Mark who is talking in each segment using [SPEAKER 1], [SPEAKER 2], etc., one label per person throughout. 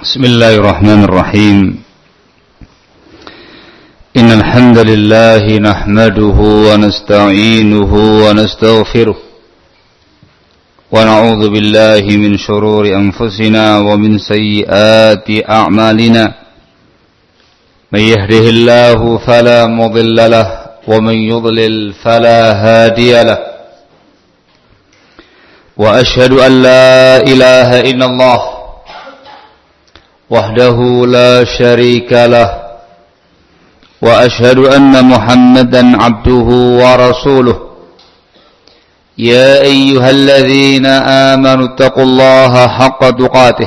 [SPEAKER 1] بسم الله الرحمن الرحيم إن الحمد لله نحمده ونستعينه ونستغفره ونعوذ بالله من شرور أنفسنا ومن سيئات أعمالنا من يهده الله فلا مضل له ومن يضلل فلا هادي له وأشهد أن لا إله إلا الله وحده لا شريك له وأشهد أن محمدا عبده ورسوله يا أيها الذين آمنوا اتقوا الله حق تقاته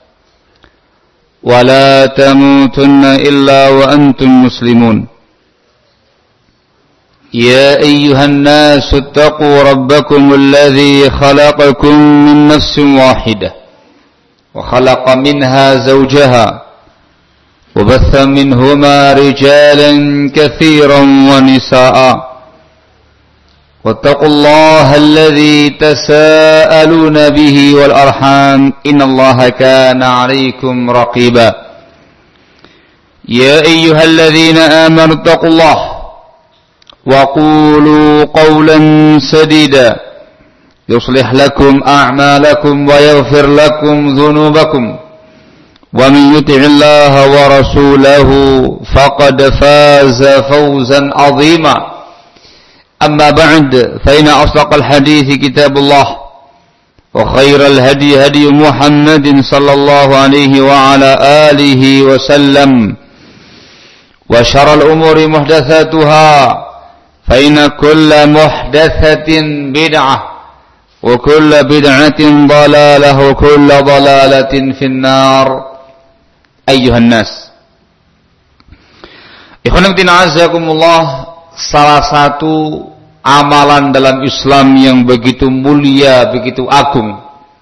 [SPEAKER 1] ولا تموتن إلا وأنتم مسلمون يا أيها الناس اتقوا ربكم الذي خلقكم من نفس واحدة وخلق منها زوجها وبث منهما رجالا كثيرا ونساء واتقوا الله الذي تساءلون به والأرحام إن الله كان عليكم رقيبا يا أيها الذين آمنوا اتقوا الله وقولوا قولا سديدا يصلح لكم أعمالكم ويغفر لكم ذنوبكم ومن يطع الله ورسوله فقد فاز فوزا عظيما أما بعد فإن أصدق الحديث كتاب الله وخير الهدي هدي محمد صلى الله عليه وعلى آله وسلم وشر الأمور محدثاتها فإن كل محدثة بدعة وكل بدعة ضلالة وكل ضلالة في النار أيها الناس Ikhwan fillah azakumullah, salah satu amalan dalam Islam yang begitu mulia, begitu agung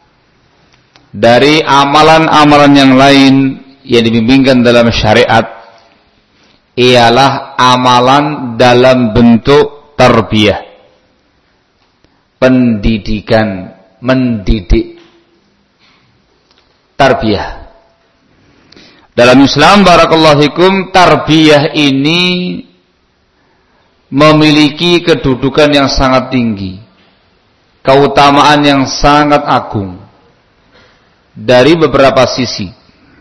[SPEAKER 1] dari amalan-amalan yang lain yang dibimbingkan dalam syariat ialah amalan dalam bentuk tarbiyah, pendidikan, mendidik, tarbiyah. Dalam Islam, barakallahu fikum, tarbiyah ini memiliki kedudukan yang sangat tinggi, keutamaan yang sangat agung dari beberapa sisi.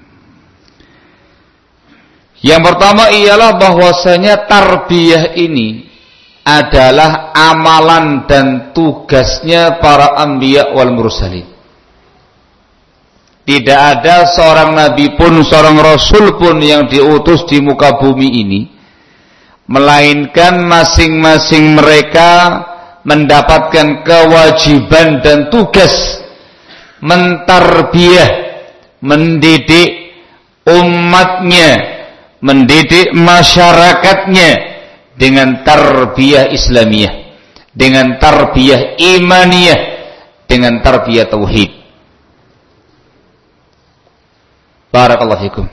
[SPEAKER 1] Yang pertama ialah bahwasanya tarbiyah ini adalah amalan dan tugasnya para anbiya wal mursalin. Tidak ada seorang nabi pun, seorang rasul pun yang diutus di muka bumi ini, melainkan masing-masing mereka mendapatkan kewajiban dan tugas mentarbiyah, mendidik umatnya, mendidik masyarakatnya dengan tarbiyah Islamiyah, dengan tarbiyah imaniyah, dengan tarbiyah tauhid. Barakallahu fikum.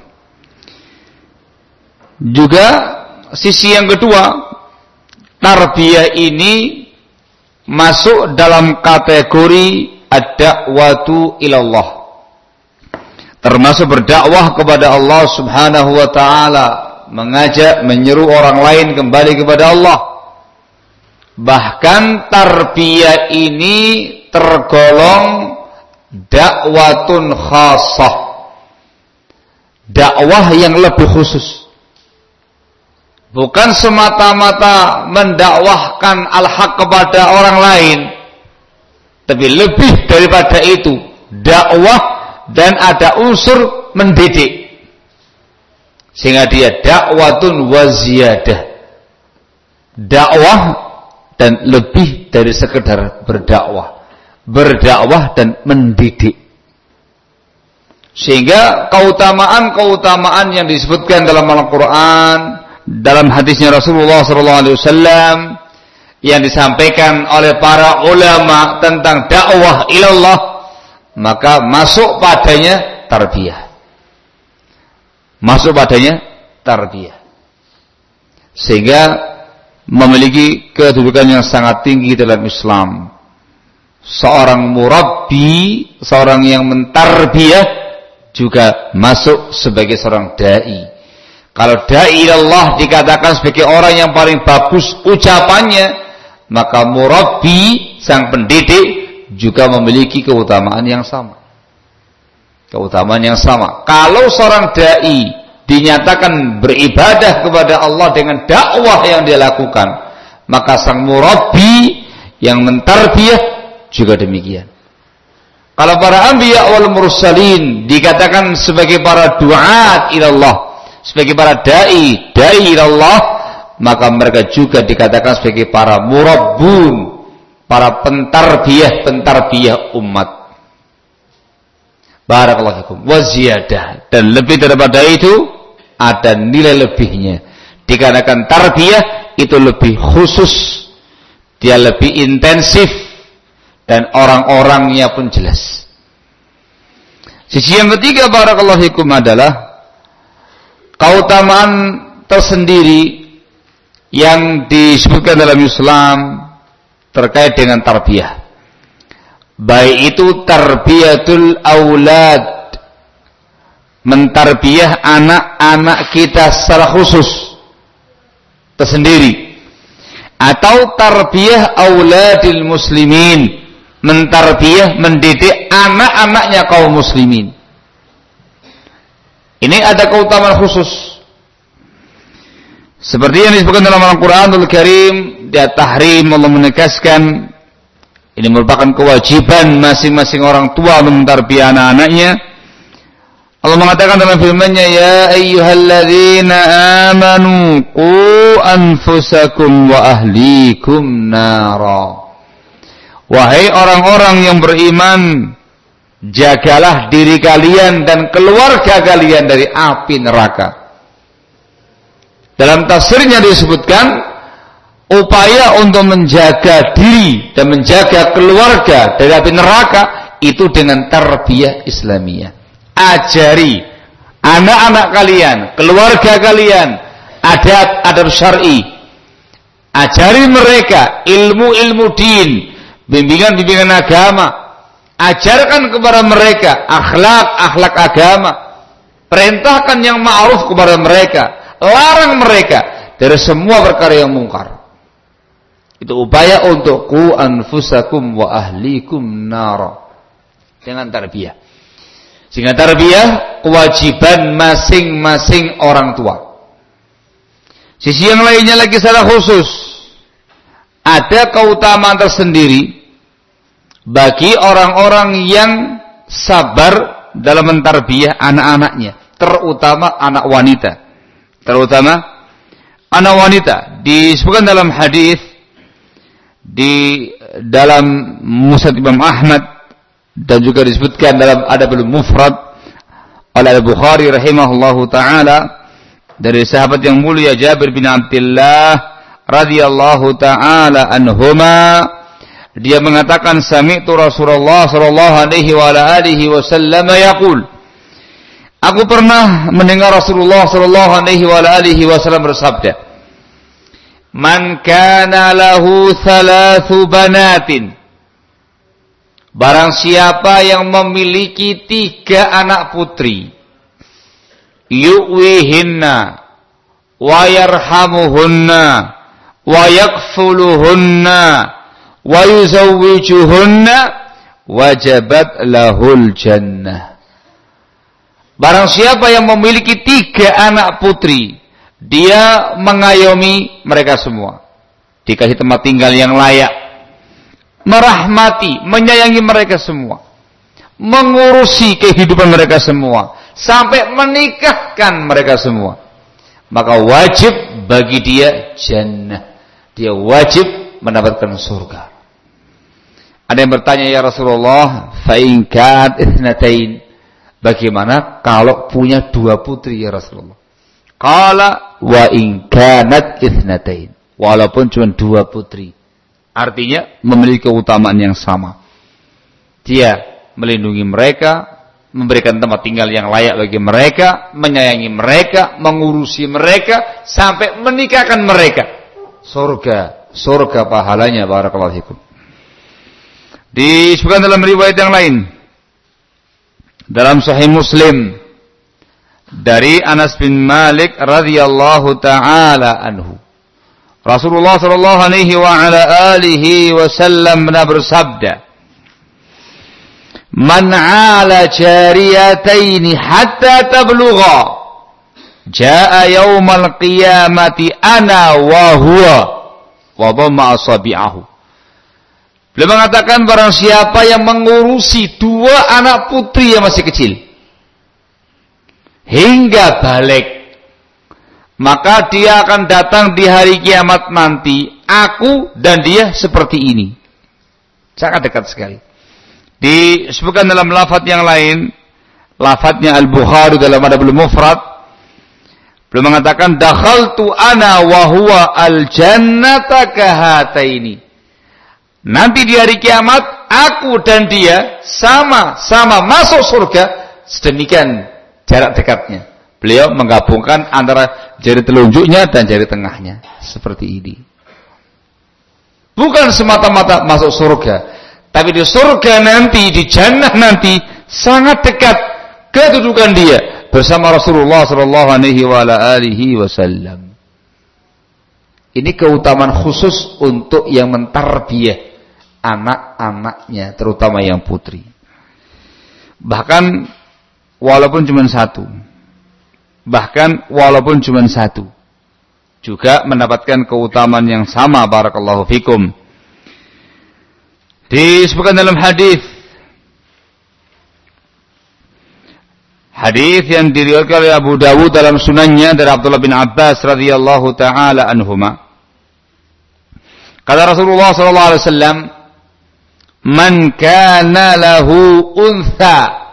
[SPEAKER 1] Juga sisi yang kedua, tarbiyah ini masuk dalam kategori ad-da'watu ilallah, termasuk berdakwah kepada Allah Subhanahu wa ta'ala, mengajak, menyeru orang lain kembali kepada Allah. Bahkan tarbiyah ini tergolong dakwatun khassah, dakwah yang lebih khusus. Bukan semata-mata mendakwahkan al-haq kepada orang lain, tapi lebih daripada itu, dakwah dan ada unsur mendidik, sehingga dia dakwatun waziyadah, dakwah dan lebih dari sekedar berdakwah, berdakwah dan mendidik. Sehingga keutamaan-keutamaan yang disebutkan dalam Al-Quran, dalam hadisnya Rasulullah SAW, yang disampaikan oleh para ulama tentang dakwah ilallah, maka masuk padanya tarbiyah. Masuk padanya tarbiyah. Sehingga memiliki kedudukan yang sangat tinggi dalam Islam. Seorang murabbi, seorang yang mentarbiyah, juga masuk sebagai seorang dai. Kalau dai Allah dikatakan sebagai orang yang paling bagus ucapannya, maka murabbi sang pendidik juga memiliki keutamaan yang sama. Keutamaan yang sama. Kalau seorang dai dinyatakan beribadah kepada Allah dengan dakwah yang dia lakukan, maka sang murabbi yang mentarbiyah juga demikian. Kalau para anbiya wal mursalin dikatakan sebagai para duat ila Allah, sebagai para dai ila Allah, maka mereka juga dikatakan sebagai para murabbun, para pentarbiyah umat. Barakallahu fikum. Wa ziyadah, dan lebih daripada itu ada nilai lebihnya. Dikarenakan tarbiyah itu lebih khusus, dia lebih intensif, dan orang-orangnya pun jelas. Sisi yang ketiga barakallahu fikum adalah keutamaan tersendiri yang disebutkan dalam Islam terkait dengan tarbiyah. Baik itu tarbiyatul aulad, mentarbiyah anak-anak kita secara khusus tersendiri, atau tarbiyah auladil muslimin, mentarbiyah mendidik anak-anaknya kaum muslimin. Ini ada keutamaan khusus. Seperti yang disebutkan dalam Al-Qur'anul Karim, di At-Tahrim Allah menegaskan ini merupakan kewajiban masing-masing orang tua untuk mentarbiyah anak-anaknya. Allah mengatakan dalam firman-Nya, ya ayyuhalladzina amanu qu anfusakum wa ahlikum nara. Wahai orang-orang yang beriman, jagalah diri kalian dan keluarga kalian dari api neraka. Dalam tafsirnya disebutkan upaya untuk menjaga diri dan menjaga keluarga dari api neraka itu dengan tarbiyah Islamiyah. Ajari anak-anak kalian, keluarga kalian adab syar'i. Ajari mereka ilmu-ilmu din, bimbingan-bimbingan agama. Ajarkan kepada mereka akhlak agama. Perintahkan yang ma'ruf kepada mereka, larang mereka dari semua perkara yang mungkar. Itu upaya untuk qu anfusakum wa ahlikum nara, dengan tarbiyah. Sehingga tarbiyah kewajiban masing-masing orang tua. Sisi yang lainnya lagi secara khusus, ada keutamaan tersendiri bagi orang-orang yang sabar dalam mentarbiyah anak-anaknya, terutama anak wanita. Disebutkan dalam hadis di dalam Musnad Imam Ahmad dan juga disebutkan dalam Adabul Mufrad oleh Al-Bukhari rahimahullahu taala dari sahabat yang mulia Jabir bin Abdullah radhiyallahu taala anhuma, dia mengatakan sami'tu Rasulullah sallallahu alaihi wa alihi wasallam yaqul, aku pernah mendengar Rasulullah sallallahu alaihi wa alihi wasallam bersabda, man kana lahu thalathu banatin, barang siapa yang memiliki 3 anak putri, yu'wihinna wa yarhamuhunna wa yakfuluhunna wa yuzawwijuhunna wajabat lahul jannah. Barang siapa yang memiliki 3 anak putri, dia mengayomi mereka semua, dikasih tempat tinggal yang layak, merahmati, menyayangi mereka semua, mengurusi kehidupan mereka semua, sampai menikahkan mereka semua, maka wajib bagi dia jannah, dia wajib mendapatkan surga. Ada yang bertanya, ya Rasulullah, fa in kanat itsnatain, bagaimana kalau punya 2 putri ya Rasulullah? Qala wa in kanat itsnatain, walaupun cuma 2 putri, artinya memiliki keutamaan yang sama. Dia melindungi mereka, memberikan tempat tinggal yang layak bagi mereka, menyayangi mereka, mengurusi mereka, sampai menikahkan mereka. Surga pahalanya barakallahu fikum. Disebutkan dalam riwayat yang lain, dalam Sahih Muslim dari Anas bin Malik radhiyallahu taala anhu. Rasulullah sallallahu alaihi wa ala alihi wasallam bersabda, "Man 'ala jariyataini hatta tablugha, jaa yaumal qiyamati ana wa huwa wa dhamma asabi'ahu." Beliau mengatakan barang siapa yang mengurusi dua anak putri yang masih kecil hingga balik, maka dia akan datang di hari kiamat nanti, aku dan dia seperti ini. Sangat dekat sekali. Disebutkan dalam lafaz yang lain, lafaznya Al-Bukhari dalam Adabul Mufrad, beliau mengatakan, dakhaltu ana wa huwa al-jannata kahataini. Nanti di hari kiamat, aku dan dia sama-sama masuk surga, sedemikian jarak dekatnya. Beliau menggabungkan antara jari telunjuknya dan jari tengahnya. Seperti ini. Bukan semata-mata masuk surga, tapi di surga nanti, di jannah nanti, sangat dekat kedudukan dia bersama Rasulullah SAW. Ini keutamaan khusus untuk yang mentarbiyah anak-anaknya, terutama yang putri. Bahkan walaupun cuma satu, juga mendapatkan keutamaan yang sama. Barakallahu fikum. Disebutkan dalam hadis yang diriwayatkan oleh Abu Dawud dalam sunannya dari Abdullah bin Abbas radhiyallahu taala anhuma. Kata Rasulullah sallallahu alaihi wasallam, "Man kana lahu untha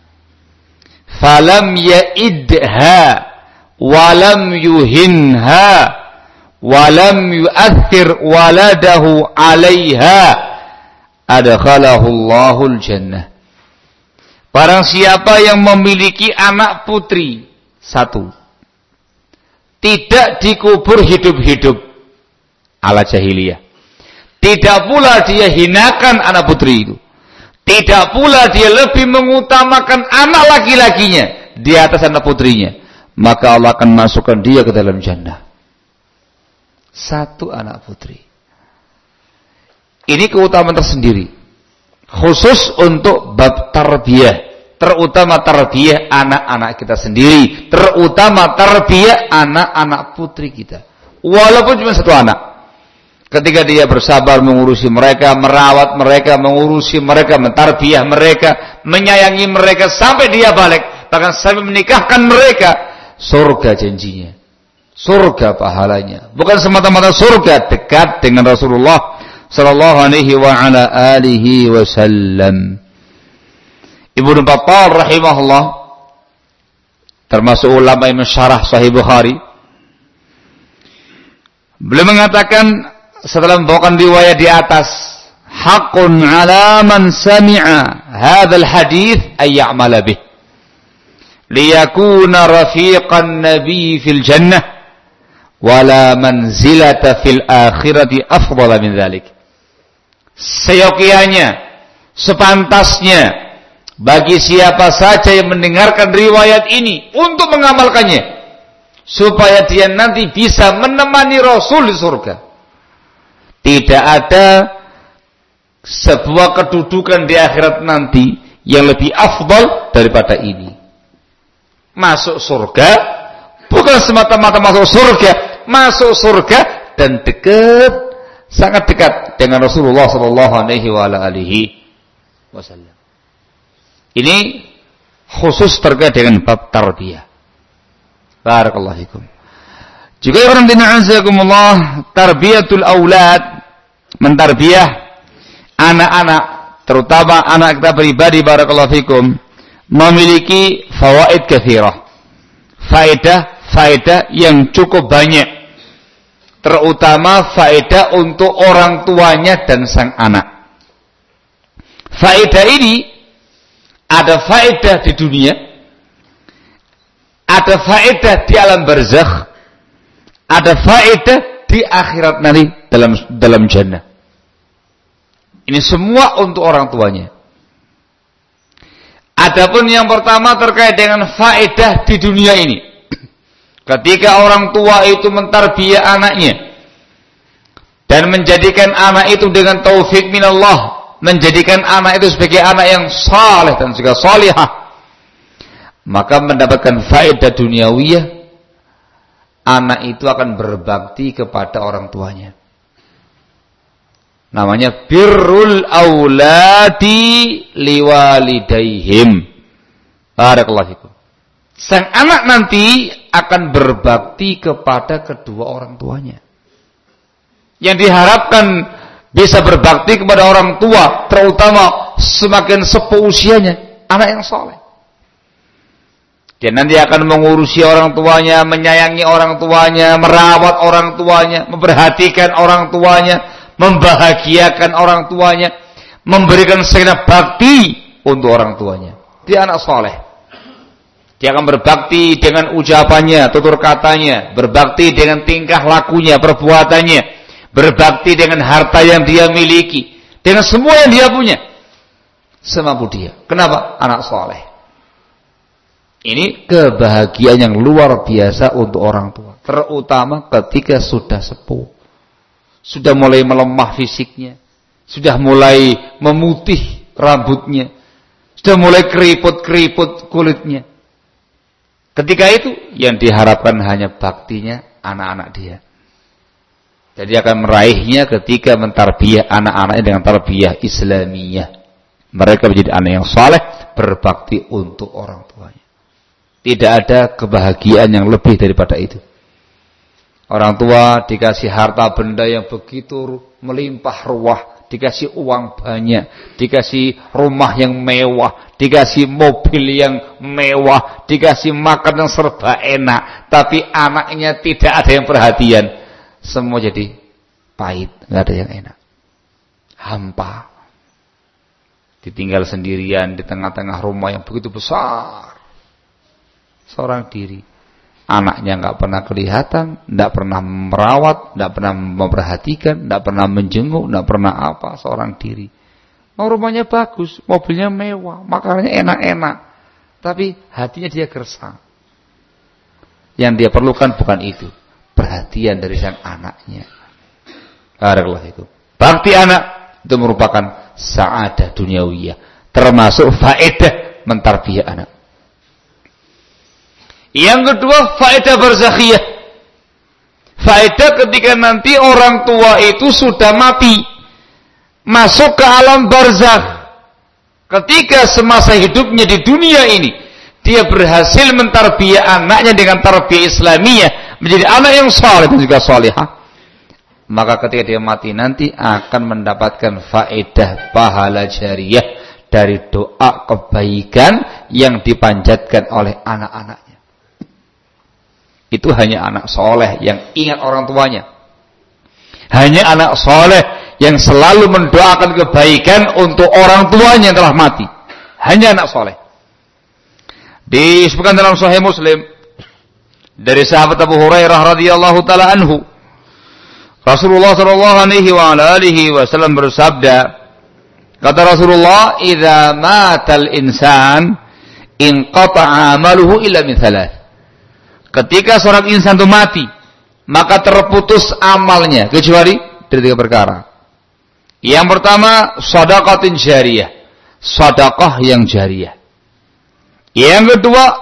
[SPEAKER 1] falam ya'idha walam yuhinha walam yu'athir waladahu 'alaiha adkhalahu Allahul jannah." Barang siapa yang memiliki anak putri satu, tidak dikubur hidup-hidup ala jahiliyah, tidak pula dia hinakan anak putri itu, tidak pula dia lebih mengutamakan anak laki-lakinya di atas anak putrinya, maka Allah akan masukkan dia ke dalam jannah. Satu anak putri. Ini keutamaan tersendiri, khusus untuk bab tarbiyah, terutama tarbiyah anak-anak kita sendiri, terutama tarbiyah anak-anak putri kita. Walaupun cuma satu anak, ketika dia bersabar mengurusi mereka, merawat mereka, mengurusi mereka, mentarbiyah mereka, menyayangi mereka sampai dia balik, bahkan sampai menikahkan mereka, surga janjinya, surga pahalanya. Bukan semata-mata surga, dekat dengan Rasulullah sallallahu alaihi wa ala alihi wasallam. Ibnu Battal rahimahullah, termasuk ulama yang mensyarah Sahih Bukhari, beliau mengatakan setelah membawakan riwayat di atas, haqqun 'ala man sami'a hadzal hadits ay ya'mala bih liyakuna rafiqan nabi fil jannah wala manzilata fil akhirati afdala min dzalik. Seyogianya, sepantasnya bagi siapa saja yang mendengarkan riwayat ini untuk mengamalkannya, supaya dia nanti bisa menemani Rasul di surga. Tidak ada sebuah kedudukan di akhirat nanti yang lebih afdal daripada ini. Masuk surga, bukan semata-mata masuk surga dan dekat, sangat dekat dengan Rasulullah sallallahu alaihi wasallam. Ini khusus terkait dengan bab tarbiyah. Barakallahu fikum. Juga orang dina'azakumullah, tarbiyatul aulad, mentarbiyah anak-anak, terutama anak kita pribadi, barakallahu fikum, memiliki fawaid katsirah. Faedah yang cukup banyak, terutama faedah untuk orang tuanya dan sang anak. Faedah ini ada faedah di dunia, ada faedah di alam barzakh, ada faedah di akhirat nanti dalam jannah. Ini semua untuk orang tuanya. Ada Adapun yang pertama terkait dengan faedah di dunia ini. Ketika orang tua itu mentarbiyah anaknya dan menjadikan anak itu dengan taufik minallah, menjadikan anak itu sebagai anak yang saleh dan juga salihah, maka mendapatkan faedah duniawiyah, anak itu akan berbakti kepada orang tuanya. Namanya birrul auladi liwalidaihim. Barakallahu fikum. Sang anak nanti akan berbakti kepada kedua orang tuanya. Yang diharapkan bisa berbakti kepada orang tua, terutama semakin sepuh usianya, anak yang saleh. Dia nanti akan mengurusi orang tuanya, menyayangi orang tuanya, merawat orang tuanya, memperhatikan orang tuanya, membahagiakan orang tuanya, memberikan segenap bakti untuk orang tuanya. Dia anak saleh. Dia akan berbakti dengan ucapannya, tutur katanya, berbakti dengan tingkah lakunya, perbuatannya, berbakti dengan harta yang dia miliki, dengan semua yang dia punya, semampu dia. Kenapa? Anak saleh. Ini kebahagiaan yang luar biasa untuk orang tua, terutama ketika sudah sepuh, sudah mulai melemah fisiknya, sudah mulai memutih rambutnya, sudah mulai keriput-keriput kulitnya. Ketika itu yang diharapkan hanya baktinya anak-anak dia. Jadi akan meraihnya ketika mentarbiyah anak-anaknya dengan tarbiyah Islamiyah. Mereka menjadi anak yang saleh, berbakti untuk orang tuanya. Tidak ada kebahagiaan yang lebih daripada itu. Orang tua dikasih harta benda yang begitu melimpah ruah, dikasih uang banyak, dikasih rumah yang mewah, dikasih mobil yang mewah, dikasih makan yang serba enak, tapi anaknya tidak ada yang perhatian. Semua jadi pahit, nggak ada yang enak. Hampa. Ditinggal sendirian di tengah-tengah rumah yang begitu besar. Seorang diri. Anaknya nggak pernah kelihatan, nggak pernah merawat, nggak pernah memperhatikan, nggak pernah menjenguk, nggak pernah apa, seorang diri. Rumahnya bagus, mobilnya mewah, makanannya enak-enak, tapi hatinya dia gersang. Yang dia perlukan bukan itu, perhatian dari sang anaknya. Barakallahu fikum. Bakti anak itu merupakan sa'adah duniawiyah, termasuk faedah mentarbiyah anak. Yang kedua, faedah barzakhiyah. Faedah ketika nanti orang tua itu sudah mati, masuk ke alam barzakh. Ketika semasa hidupnya di dunia ini, dia berhasil mentarbiyah anaknya dengan tarbiyah Islamiyah, menjadi anak yang saleh dan juga salihah. Maka ketika dia mati nanti akan mendapatkan faedah pahala jariyah dari doa kebaikan yang dipanjatkan oleh anak-anaknya. Itu hanya anak soleh yang ingat orang tuanya. Hanya anak soleh yang selalu mendoakan kebaikan untuk orang tuanya yang telah mati. Hanya anak soleh. Disebutkan dalam Sahih Muslim dari sahabat Abu Hurairah radhiyallahu taala anhu, Rasulullah sallallahu alaihi wasallam bersabda, kata Rasulullah, "Idza matal insan inqata'a 'amaluhu illa min thalath." Ketika seorang insan itu mati, maka terputus amalnya kecuali dari 3 perkara. Yang pertama, shadaqatin jariyah, sedekah yang jariyah. Yang kedua,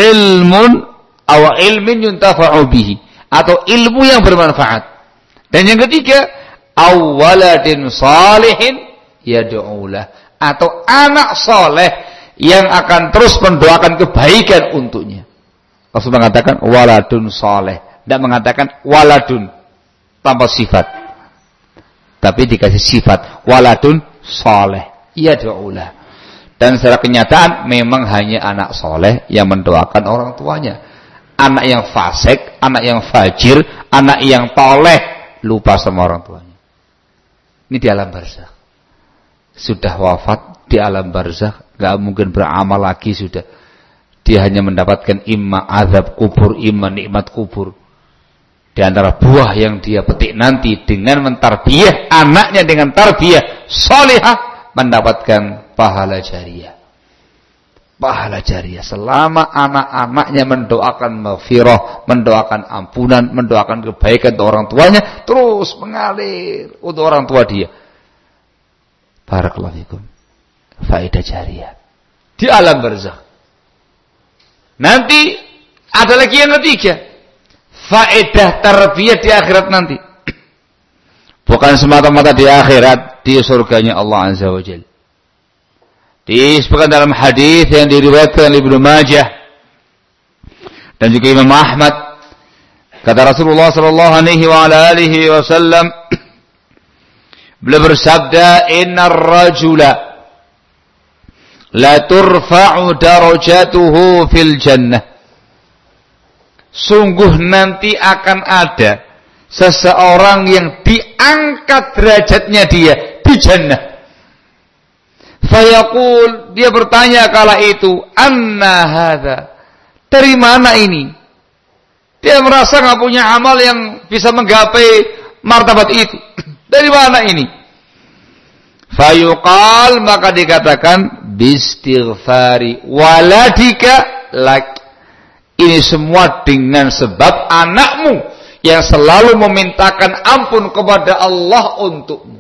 [SPEAKER 1] aw ilmin yuntafa'u bihi, atau ilmu yang bermanfaat. Dan yang ketiga, aw waladin salihin yad'ulah, atau anak soleh yang akan terus mendoakan kebaikan untuknya. Rasul mengatakan waladun soleh, tidak mengatakan waladun tanpa sifat, tapi dikasih sifat waladun soleh. Iya do'ulah. Dan secara kenyataan memang hanya anak soleh yang mendoakan orang tuanya. Anak yang fasik, anak yang fajir, anak yang toleh lupa sama orang tuanya. Ini di alam barzakh. Sudah wafat di alam barzakh, gak mungkin beramal lagi sudah. Dia hanya mendapatkan imma azab kubur, imma nikmat kubur. Di antara buah yang dia petik nanti dengan mentarbiyah anaknya dengan tarbiyah salihah, mendapatkan pahala jariyah. pahala jariah. Selama anak-anaknya mendoakan maghfirah, mendoakan ampunan, mendoakan kebaikan untuk orang tuanya, terus mengalir untuk orang tua dia. Barakallahu fikum. Faedah jariah di alam barzakh. Nanti ada lagi yang ketiga, faedah tarbiyah di akhirat nanti. Bukan semata-mata di akhirat, di surganya Allah Azza wa Jalla. Disebutkan dalam hadis yang diriwayatkan oleh Ibnu Majah dan juga Imam Ahmad, kata Rasulullah sallallahu alaihi wa ala alihi wasallam, beliau bersabda, "Innar rajula la turfa'u darajatuhu fil jannah." Sungguh nanti akan ada seseorang yang diangkat derajatnya dia di jannah. Fayaqul, dia bertanya kala itu, "Anna hadza?" Dari mana ini? Dia merasa enggak punya amal yang bisa menggapai martabat itu. Dari mana ini? Fayuqal, maka dikatakan, "Bistighfari waladika lak." Ini semua dengan sebab anakmu yang selalu memintakan ampun kepada Allah untukmu.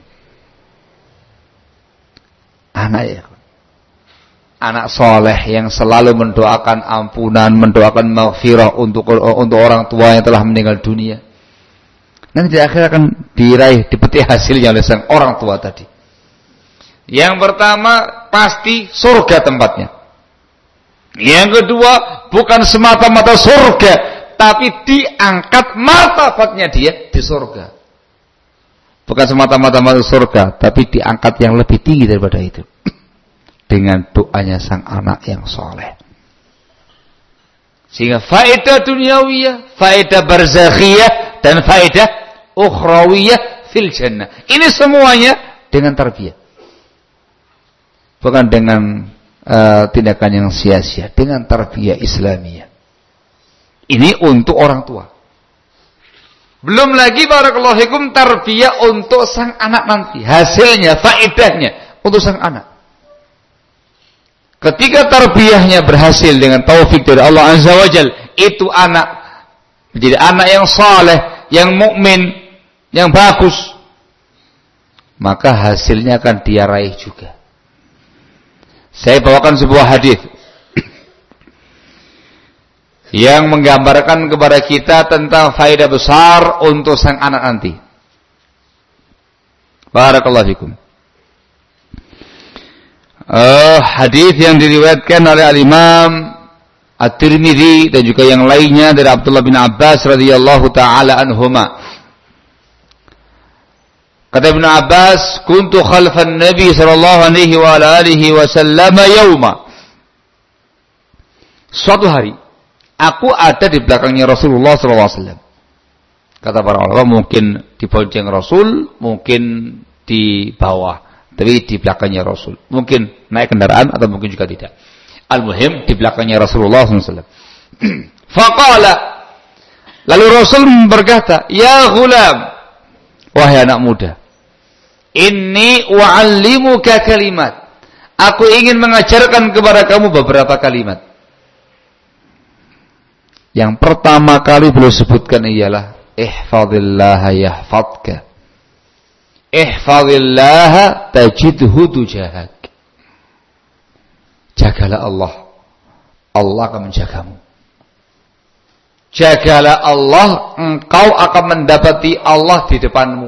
[SPEAKER 1] Anak soleh yang selalu mendoakan ampunan, mendoakan maghfirah untuk orang tua yang telah meninggal dunia. Nanti di akhir akan diraih, dipetik hasilnya oleh sang orang tua tadi. Yang pertama pasti surga tempatnya. Yang kedua bukan semata-mata surga, tapi diangkat martabatnya dia di surga. Bukan semata-mata masuk surga, tapi diangkat yang lebih tinggi daripada itu. Dengan doanya sang anak yang soleh. Sehingga faedah duniawiyah, faedah barzakhiyah, dan faedah ukhrawiyah fil jannah. Ini semuanya dengan tarbiyah. Bukan dengan tindakan yang sia-sia, dengan tarbiyah Islamiyah. Ini untuk orang tua. Belum lagi barakallahu fikum tarbiyah untuk sang anak nanti. Hasilnya, faedahnya untuk sang anak. Ketika tarbiyahnya berhasil dengan taufik dari Allah Azza wa Jalla, itu anak menjadi anak yang saleh, yang mukmin, yang bagus, maka hasilnya akan dia raih juga. Saya bawakan sebuah hadis yang menggambarkan kepada kita tentang faedah besar untuk sang anak nanti. Barakallahu fikum. Hadis yang diriwayatkan oleh Al-Imam At-Tirmidzi dan juga yang lainnya dari Abdullah bin Abbas radhiyallahu taala anhuma. Kata Ibnu Abbas, "Kuntu khalfan Nabi sallallahu alaihi wa alihi wasallam yauma." Suatu hari aku ada di belakangnya Rasulullah sallallahu alaihi wasallam. Kata para ulama, mungkin di bonceng Rasul, mungkin di bawah, tapi di belakangnya Rasul. Mungkin naik kendaraan atau mungkin juga tidak. Al-muhim di belakangnya Rasulullah sallallahu alaihi wasallam. Faqala, lalu Rasul berkata, "Ya ghulam, wahai anak muda, inni u'allimuka kalimat." Aku ingin mengajarkan kepada kamu beberapa kalimat. Yang pertama kali beliau sebutkan ialah ihfazillaha yahfazka. Ihfazillaha tajidhu tujahak. Jagalah Allah, Allah akan menjagamu. Jagalah Allah, engkau akan mendapati Allah di depanmu.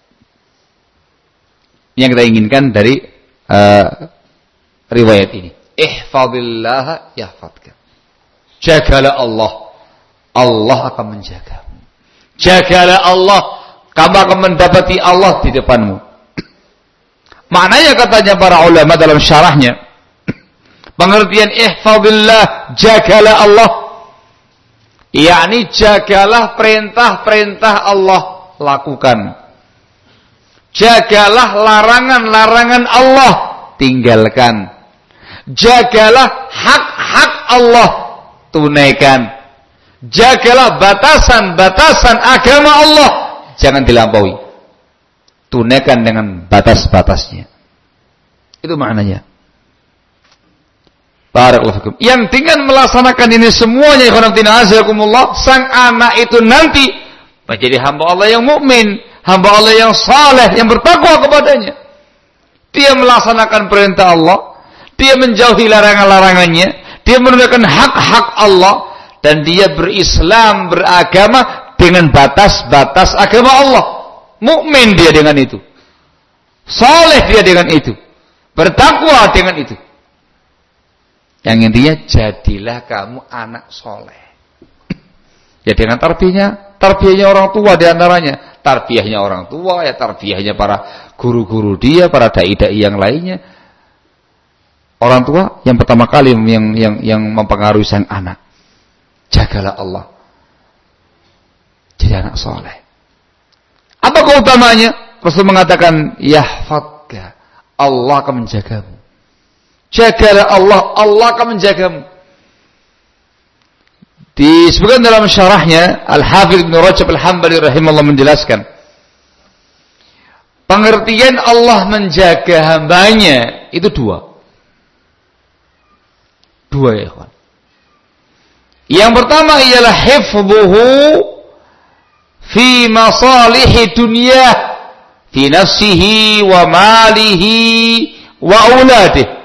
[SPEAKER 1] Yang kita inginkan dari riwayat ini. Ihfazillaha yahfazka. Jagalah Allah, Allah akan menjagamu. Jagalah Allah, kamu akan mendapati Allah di depanmu. Maknanya katanya para ulama dalam syarahnya, pengertian ihfazillah, jagalah Allah, yakni jagalah perintah-perintah Allah, lakukan. Jagalah larangan-larangan Allah, tinggalkan. Jagalah hak-hak Allah, tunaikan. Jagalah batasan-batasan agama Allah, jangan dilampaui. Tunaikan dengan batas-batasnya. Itu maknanya. Barakallahu fikum. Yang dengan melaksanakan ini semuanya, sang anak itu nanti menjadi hamba Allah yang mukmin, hamba Allah yang saleh, yang bertakwa kepadanya. Dia melaksanakan perintah Allah, dia menjauhi larangan-larangannya, dia menunaikan hak-hak Allah, dan dia berislam, beragama dengan batas-batas agama Allah. Mukmin dia dengan itu, saleh dia dengan itu, bertakwa dengan itu. Yang intinya, jadilah kamu anak soleh. Ya dengan tarbiyahnya orang tua diantaranya. Tarbiyahnya orang tua, ya tarbiyahnya para guru-guru dia, para dai-dai yang lainnya. Orang tua yang pertama kali yang mempengaruhi sang anak. Jagalah Allah. Jadi anak soleh. Apa keutamanya? Rasul mengatakan, yahfadka, Allah akan menjagamu. Jagalah Allah, Allah akan menjagamu. Disebutkan dalam syarahnya, Al-Hafidz Ibnu Rajab Al-Hambali rahimahullah menjelaskan, pengertian Allah menjaga hambanya itu dua ya ikhwan. Yang pertama ialah hifdhuhu fi masalihi dunyah, fi nafsihi wa malihi wa auladihi.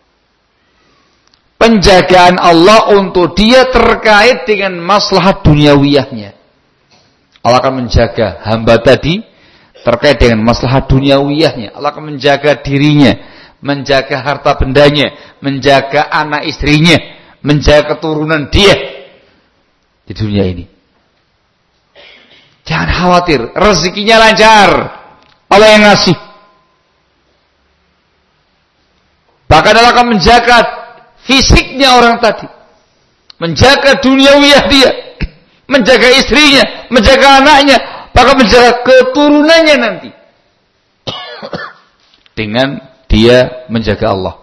[SPEAKER 1] Penjagaan Allah untuk dia terkait dengan maslahat duniawiyahnya. Allah akan menjaga hamba tadi terkait dengan maslahat duniawiyahnya. Allah akan menjaga dirinya, menjaga harta bendanya, menjaga anak istrinya, menjaga keturunan dia di dunia ini. Jangan khawatir, rezekinya lancar, Allah yang ngasih. Bahkan Allah akan menjaga fisiknya orang tadi, menjaga duniawiyah dia, menjaga istrinya, menjaga anaknya, bahkan menjaga keturunannya nanti dengan dia menjaga Allah.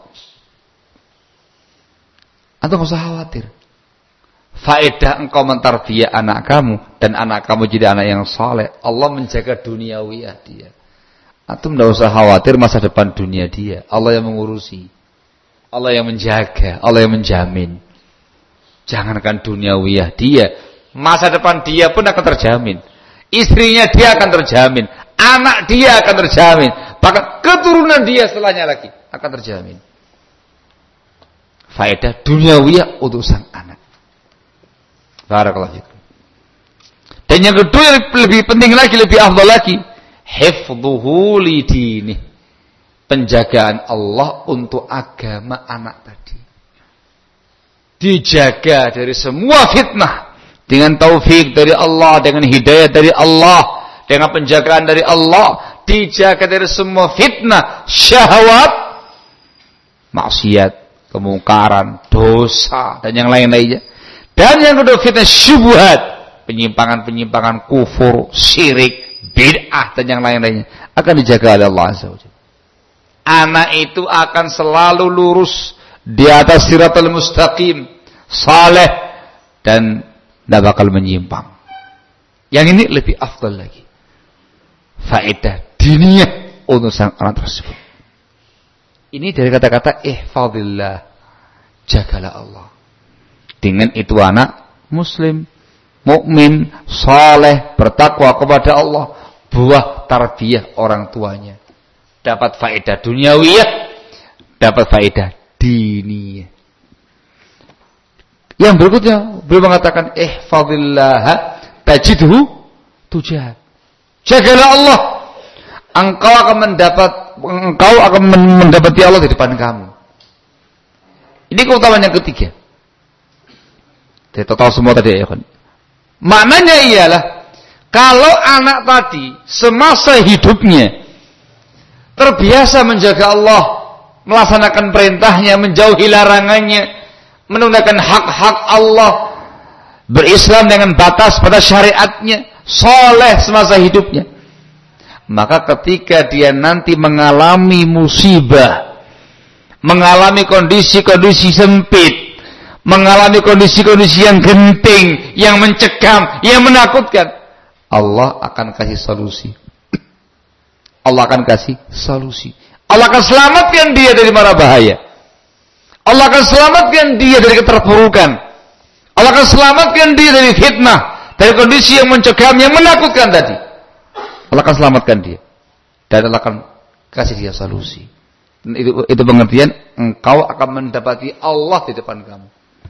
[SPEAKER 1] Antum enggak usah khawatir. Faedah engkau mentarbiyah anak kamu dan anak kamu jadi anak yang saleh, Allah menjaga duniawiyah dia. Antum enggak usah khawatir masa depan dunia dia, Allah yang mengurusi. Allah yang menjaga, Allah yang menjamin. Jangankan duniawiyah dia, masa depan dia pun akan terjamin. Istrinya dia akan terjamin, anak dia akan terjamin, bahkan keturunan dia setelahnya lagi akan terjamin. Faedah duniawiyah untuk sang anak. Barakallahu fikum. Dan yang kedua yang lebih penting lagi, lebih afdal lagi, hifdhuhu lidini. Penjagaan Allah untuk agama anak tadi. Dijaga dari semua fitnah. Dengan taufik dari Allah, dengan hidayah dari Allah, dengan penjagaan dari Allah. Dijaga dari semua fitnah, syahwat, maksiat, kemungkaran, dosa, dan yang lain-lainnya. Dan yang kedua fitnah syubhat, penyimpangan-penyimpangan kufur, syirik, bid'ah, dan yang lain-lainnya. Akan dijaga oleh Allah Azza wa Jalla. Anak itu akan selalu lurus di atas siratal mustaqim, saleh, dan tidak bakal menyimpang. Yang ini lebih afdal lagi. Faedah diniyah untuk sang anak tersebut. Ini dari kata-kata ihfadillah, jagalah Allah. Dengan itu anak muslim, mukmin, saleh, bertakwa kepada Allah, buah tarbiyah orang tuanya. Dapat faedah duniawiyah, dapat faedah diniyah. Yang berikutnya beliau mengatakan ihfadillah tajidhu tujah. Jagalah Allah, engkau akan mendapati Allah di depan kamu. Ini keutamaan yang ketiga. Dari total semua tadi ya kan. Maknanya ialah kalau anak tadi semasa hidupnya terbiasa menjaga Allah, melaksanakan perintahnya, menjauhi larangannya, menunaikan hak-hak Allah, berislam dengan batas-batas syariatnya, soleh semasa hidupnya, maka ketika dia nanti mengalami musibah, mengalami kondisi-kondisi sempit, mengalami kondisi-kondisi yang genting, yang mencekam, yang menakutkan, Allah akan kasih solusi. Allah akan kasih solusi. Allah akan selamatkan dia dari mara bahaya. Allah akan selamatkan dia dari keterpurukan. Allah akan selamatkan dia dari fitnah, dari kondisi yang mencekam, yang menakutkan tadi. Allah akan selamatkan dia. Dan Allah akan kasih dia solusi. Dan itu pengertian engkau akan mendapati Allah di depan kamu.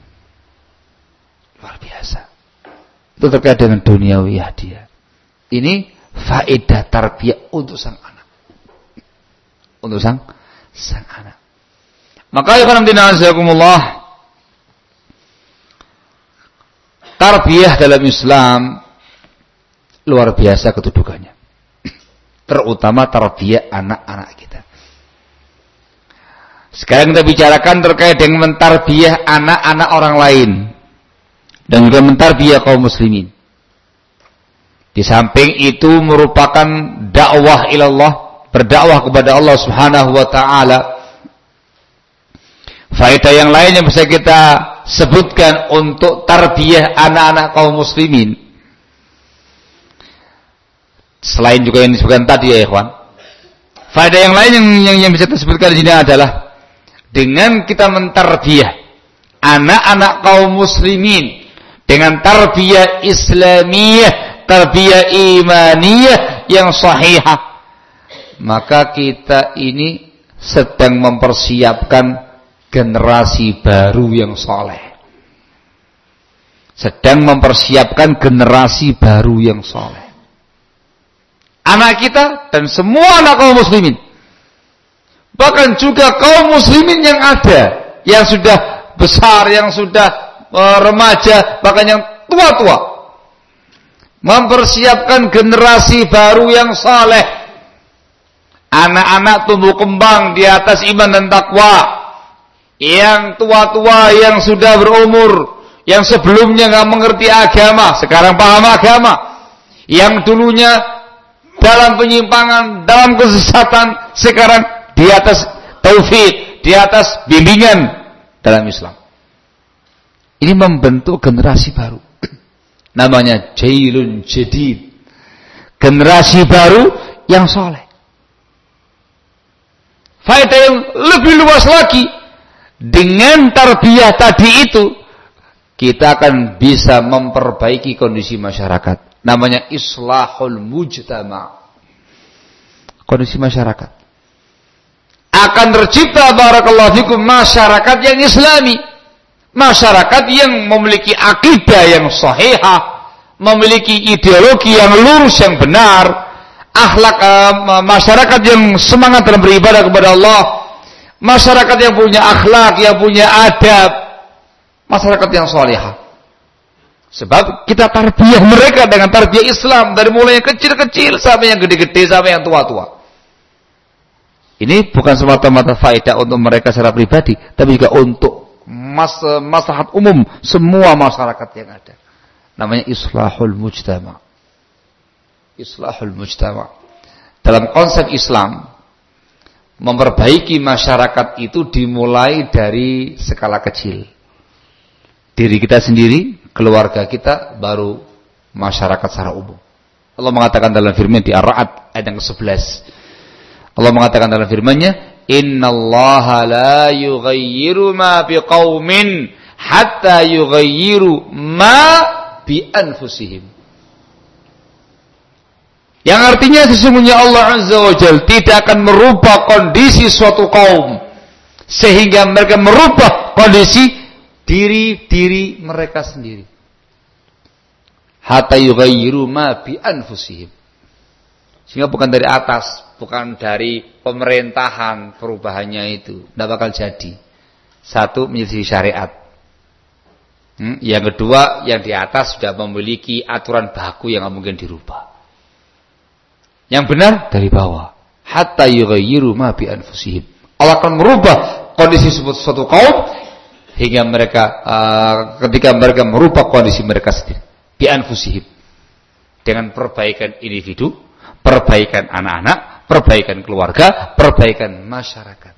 [SPEAKER 1] Luar biasa. Itu terkait dengan duniawi hadiah. Ini faedah tarbiyah untuk sang anak. Untuk sang anak. Maka ya alhamdulillah, tarbiyah dalam Islam luar biasa kedudukannya. Terutama tarbiyah anak-anak kita. Sekarang kita bicarakan terkait dengan mentarbiyah anak-anak orang lain dan juga mentarbiyah kaum muslimin. Di samping itu merupakan dakwah ilallah, berdakwah kepada Allah Subhanahu wa taala. Faedah yang lain yang bisa kita sebutkan untuk tarbiyah anak-anak kaum muslimin, selain juga yang disebutkan tadi ya ikhwan, faedah yang lain yang bisa kita sebutkan di sini adalah dengan kita mentarbiyah anak-anak kaum muslimin dengan tarbiyah islamiyah, tarbiyah imaniyah yang sahihah, maka kita ini sedang mempersiapkan generasi baru yang soleh. Sedang mempersiapkan generasi baru yang soleh. Anak kita dan semua anak kaum muslimin. Bahkan juga kaum muslimin yang ada, yang sudah besar, yang sudah remaja, bahkan yang tua-tua. Mempersiapkan generasi baru yang soleh. Anak-anak tumbuh kembang di atas iman dan takwa. Yang tua-tua, yang sudah berumur, yang sebelumnya nggak mengerti agama, sekarang paham agama. Yang dulunya dalam penyimpangan, dalam kesesatan, sekarang di atas taufik, di atas bimbingan dalam Islam. Ini membentuk generasi baru. Namanya jailun jadid. Generasi baru yang soleh. Faedah yang lebih luas lagi, dengan tarbiyah tadi itu kita akan bisa memperbaiki kondisi masyarakat. Namanya islahul mujtama. Kondisi masyarakat akan tercipta barakallahu fikum masyarakat yang islami, masyarakat yang memiliki akidah yang sahihah, memiliki ideologi yang lurus, yang benar, akhlak, masyarakat yang semangat dalam beribadah kepada Allah, masyarakat yang punya akhlak, yang punya adab, masyarakat yang salihah. Sebab kita tarbiyah mereka dengan tarbiyah Islam dari mulai yang kecil-kecil sampai yang gede-gede sampai yang tua-tua. Ini bukan semata-mata faedah untuk mereka secara pribadi, tapi juga untuk maslahat umum semua masyarakat yang ada. Namanya islahul mujtama. Islahul mujtama. Dalam konsep Islam, memperbaiki masyarakat itu dimulai dari skala kecil. Diri kita sendiri, keluarga kita, baru masyarakat secara umum. Allah mengatakan dalam firman di Ar-Ra'd ayat yang ke-11. Allah mengatakan dalam firman-Nya, "Innallaha la yughayyiru ma biqaumin hatta yughayyiru ma bi anfusihim." Yang artinya sesungguhnya Allah Azza wa Jalla tidak akan merubah kondisi suatu kaum sehingga mereka merubah kondisi diri mereka sendiri. Hatta yughayyiru ma bi anfusihim. Sehingga bukan dari atas, bukan dari pemerintahan perubahannya itu, tidak bakal jadi. Satu, menyelisih syariat. Yang kedua, yang di atas sudah memiliki aturan baku yang mungkin dirubah. Yang benar dari bawah. Hatta yughayyiru ma bi anfusihim. Allah akan merubah kondisi suatu kaum hingga mereka ketika mereka merubah kondisi mereka sendiri bi anfusihim, dengan perbaikan individu, perbaikan anak-anak, perbaikan keluarga, perbaikan masyarakat.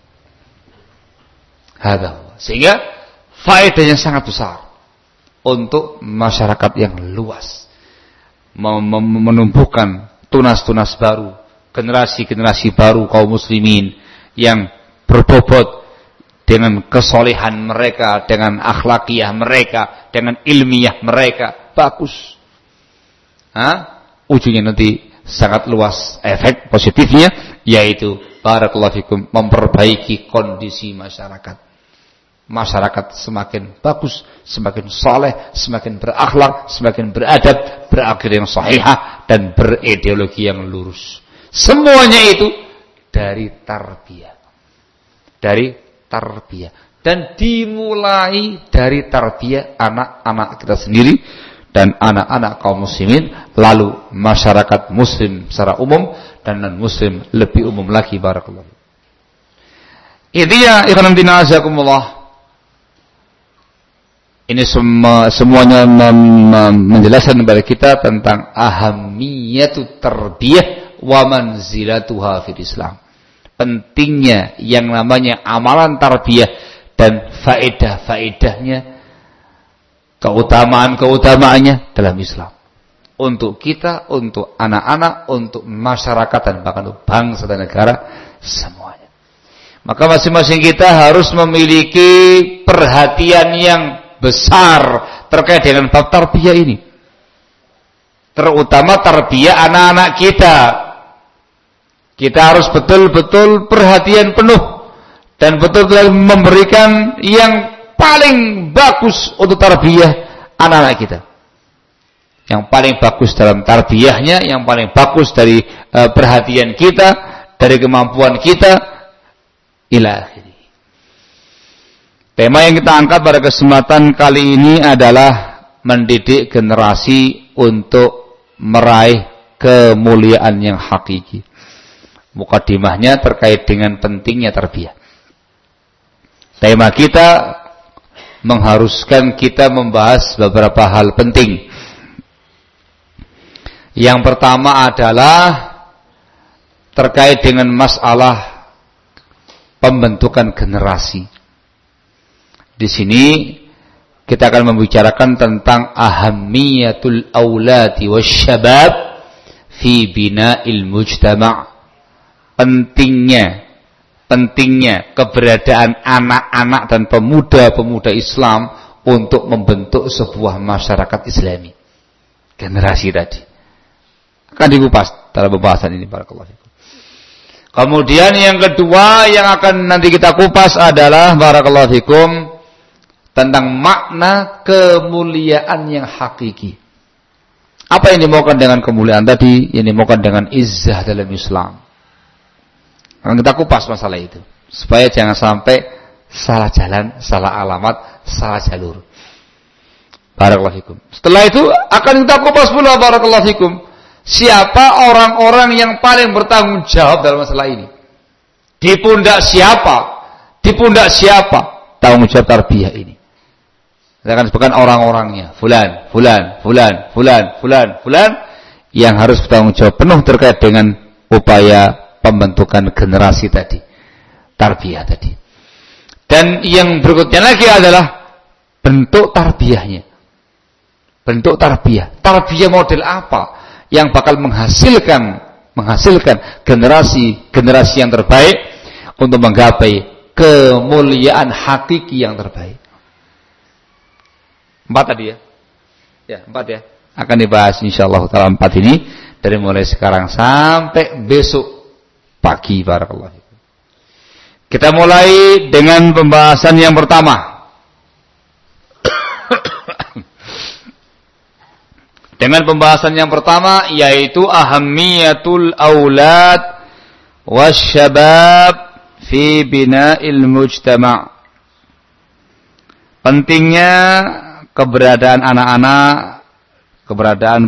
[SPEAKER 1] Hadza. Sehingga faedahnya sangat besar untuk masyarakat yang luas, menumbuhkan tunas-tunas baru, generasi-generasi baru kaum muslimin yang berbobot dengan kesolehan mereka, dengan akhlakiyah mereka, dengan ilmiah mereka, bagus. Ujungnya nanti sangat luas efek positifnya, yaitu barakallahu fikum memperbaiki kondisi masyarakat. Masyarakat semakin bagus, semakin saleh, semakin berakhlak, semakin beradab, berakhidah yang sahihah, dan berideologi yang lurus. Semuanya itu dari tarbiyah. Dari tarbiyah. Dan dimulai dari tarbiyah anak-anak kita sendiri dan anak-anak kaum muslimin, lalu masyarakat muslim secara umum dan non-muslim lebih umum lagi. Barakallahu. Ini ya ikhwan fillah azakumullah. Ini semuanya menjelaskan kepada kita tentang ahamiyatut tarbiyah wa manzilatuha fil Islam. Pentingnya yang namanya amalan tarbiyah dan faedah-faedahnya, keutamaan-keutamaannya dalam Islam. Untuk kita, untuk anak-anak, untuk masyarakat dan bahkan untuk bangsa dan negara semuanya. Maka masing-masing kita harus memiliki perhatian yang besar terkait dengan bab tarbiyah ini. Terutama tarbiyah anak-anak kita. Kita harus betul-betul perhatian penuh dan betul-betul memberikan yang paling bagus untuk tarbiyah anak-anak kita. Yang paling bagus dalam tarbiyahnya, yang paling bagus dari perhatian kita, dari kemampuan kita, ila akhirih. Tema yang kita angkat pada kesempatan kali ini adalah mendidik generasi untuk meraih kemuliaan yang hakiki. Mukadimahnya terkait dengan pentingnya tarbiyah. Tema kita mengharuskan kita membahas beberapa hal penting. Yang pertama adalah terkait dengan masalah pembentukan generasi. Di sini kita akan membicarakan tentang ahammiyatul auladi wasyabab fi bina'il mujtama'. Pentingnya keberadaan anak-anak dan pemuda-pemuda Islam untuk membentuk sebuah masyarakat Islami. Generasi tadi akan dikupas dalam pembahasan ini. Barakallahu fikum. Kemudian yang kedua yang akan nanti kita kupas adalah barakallahu fikum tentang makna kemuliaan yang hakiki. Apa yang dimaukan dengan kemuliaan tadi? Yang dimaukan dengan izzah dalam Islam. Akan kita kupas masalah itu supaya jangan sampai salah jalan, salah alamat, salah jalur. Barakallahu fikum. Setelah itu akan kita kupas pula barakallahu fikum, siapa orang-orang yang paling bertanggung jawab dalam masalah ini? Di pundak siapa? Di pundak siapa tanggung jawab tarbiyah ini? Kita akan sebutkan orang-orangnya, fulan yang harus bertanggung jawab penuh terkait dengan upaya pembentukan generasi tadi, tarbiyah tadi. Dan yang berikutnya lagi adalah bentuk tarbiyahnya. Bentuk tarbiyah. Tarbiyah model apa yang bakal menghasilkan generasi yang terbaik untuk menggapai kemuliaan hakiki yang terbaik. 4 tadi ya? Ya, 4 ya. Akan dibahas insyaallah taala 4 ini dari mulai sekarang sampai besok pagi. Barakallahu. Kita mulai dengan pembahasan yang pertama. Dengan pembahasan yang pertama yaitu ahammiyatul aulad wasyabab fi bina'il mujtama'. Pentingnya keberadaan anak-anak, keberadaan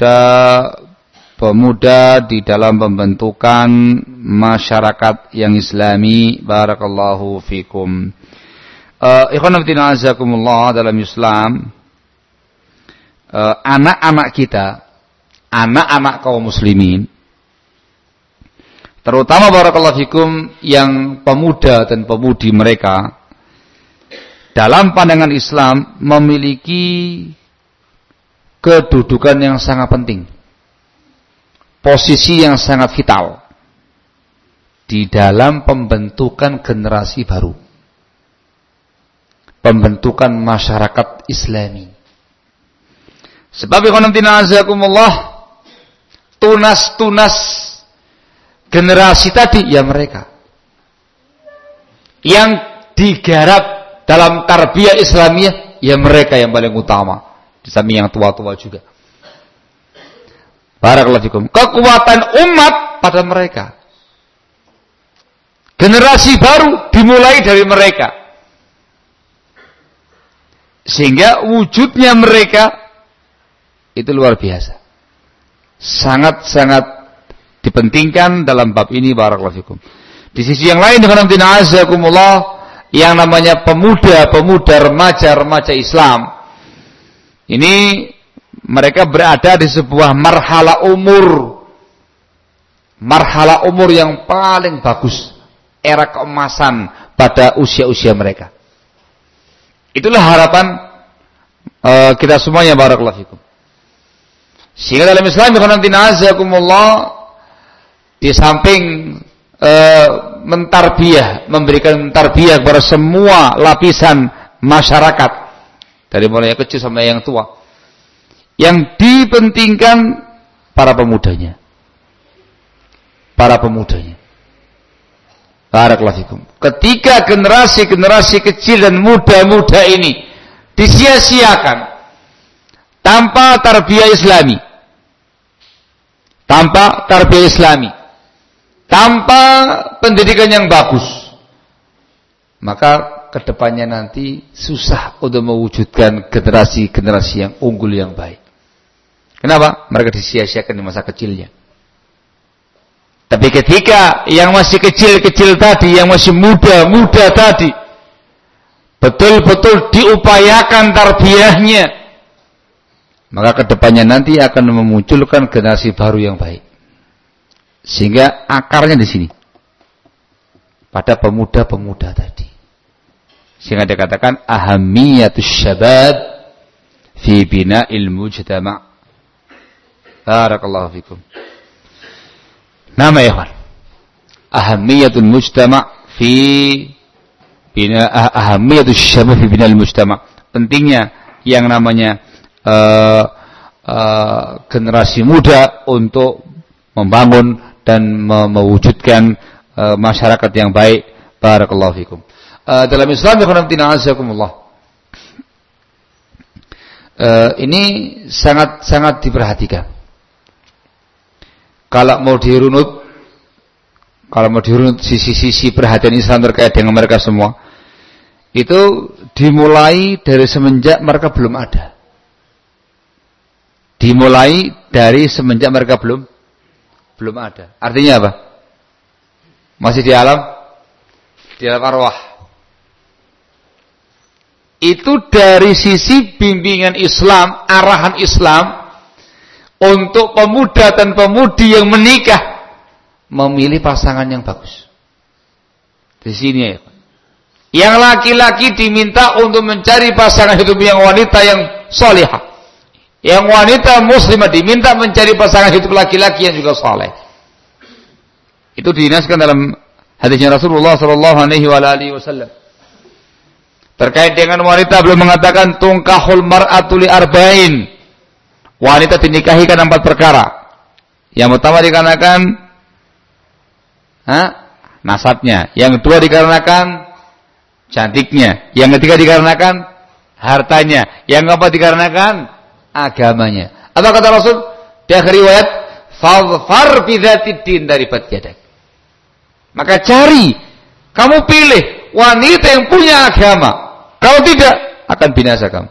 [SPEAKER 1] pemuda di dalam pembentukan masyarakat yang Islami. Barakallahu fikum. Ikhwan fillah azakumullah, dalam Islam anak-anak kita, anak-anak kaum muslimin, terutama barakallahu fikum yang pemuda dan pemudi mereka, dalam pandangan Islam memiliki kedudukan yang sangat penting, posisi yang sangat vital di dalam pembentukan generasi baru. pembentukan masyarakat Islami. Sebab ikhwanatina azakumullah, tunas-tunas generasi tadi ya mereka yang digarap dalam tarbiyah Islamiyah, ya mereka yang paling utama di samping yang tua-tua juga. Barakallahu fikum. Kekuatan umat pada mereka. Generasi baru dimulai dari mereka. Sehingga wujudnya mereka itu luar biasa. Sangat-sangat dipentingkan dalam bab ini, barakallahu fikum. Di sisi yang lain, dengan azakumullah, yang namanya pemuda-pemuda, remaja-remaja Islam, ini mereka berada di sebuah marhala umur yang paling bagus, era keemasan pada usia-usia mereka. Itulah harapan kita semuanya, barakallahu fikum. Sehingga dalam Islam, di samping memberikan tarbiyah kepada semua lapisan masyarakat, dari mulai yang kecil sampai yang tua, yang dipentingkan para pemudanya. Barakallahu fikum. Ketika generasi kecil dan muda-muda ini disia-siakan tanpa tarbiyah Islami, tanpa pendidikan yang bagus, maka kedepannya nanti susah untuk mewujudkan generasi-generasi yang unggul yang baik. Kenapa? Mereka disia-siakan di masa kecilnya. Tapi ketika yang masih kecil-kecil tadi, yang masih muda-muda tadi, betul-betul diupayakan tarbiyahnya, maka kedepannya nanti akan memunculkan generasi baru yang baik. Sehingga akarnya di sini, pada pemuda-pemuda tadi. Sehingga dikatakan ahamiyatus syabab fi bina'il mujtama'. Barakallahu fikum. Nama ya kawan. Ahamiyatul mujtama' fi ahamiyatus syabab fi bina'il mujtama'. Pentingnya yang namanya generasi muda untuk membangun dan mewujudkan masyarakat yang baik. Barakallahu fikum. Dalam Islam, ini sangat-sangat diperhatikan. Kalau mau dirunut sisi-sisi perhatian Islam terkait dengan mereka semua, itu dimulai dari semenjak mereka belum ada. Belum ada. Artinya apa? Masih di alam arwah. Itu dari sisi bimbingan Islam, arahan Islam untuk pemuda dan pemudi yang menikah, memilih pasangan yang bagus. Di sini ya. Yang laki-laki diminta untuk mencari pasangan hidup yang wanita yang salihah. Yang wanita muslimah diminta mencari pasangan hidup laki-laki yang juga saleh. Itu dinaskan dalam hadisnya Rasulullah sallallahu alaihi wasallam. Terkait dengan wanita, belum mengatakan tungkahul mar'atu li arba'in. Wanita dinikahi karena 4 perkara. Yang pertama dikarenakan nasabnya, yang kedua dikarenakan cantiknya, yang ketiga dikarenakan hartanya, yang keempat dikarenakan agamanya. Apa kata Rasul? Di akhir riwayat, fadfar bidzatid din daribat yadak. Maka cari, kamu pilih wanita yang punya agama. Kalau tidak, akan binasa kamu.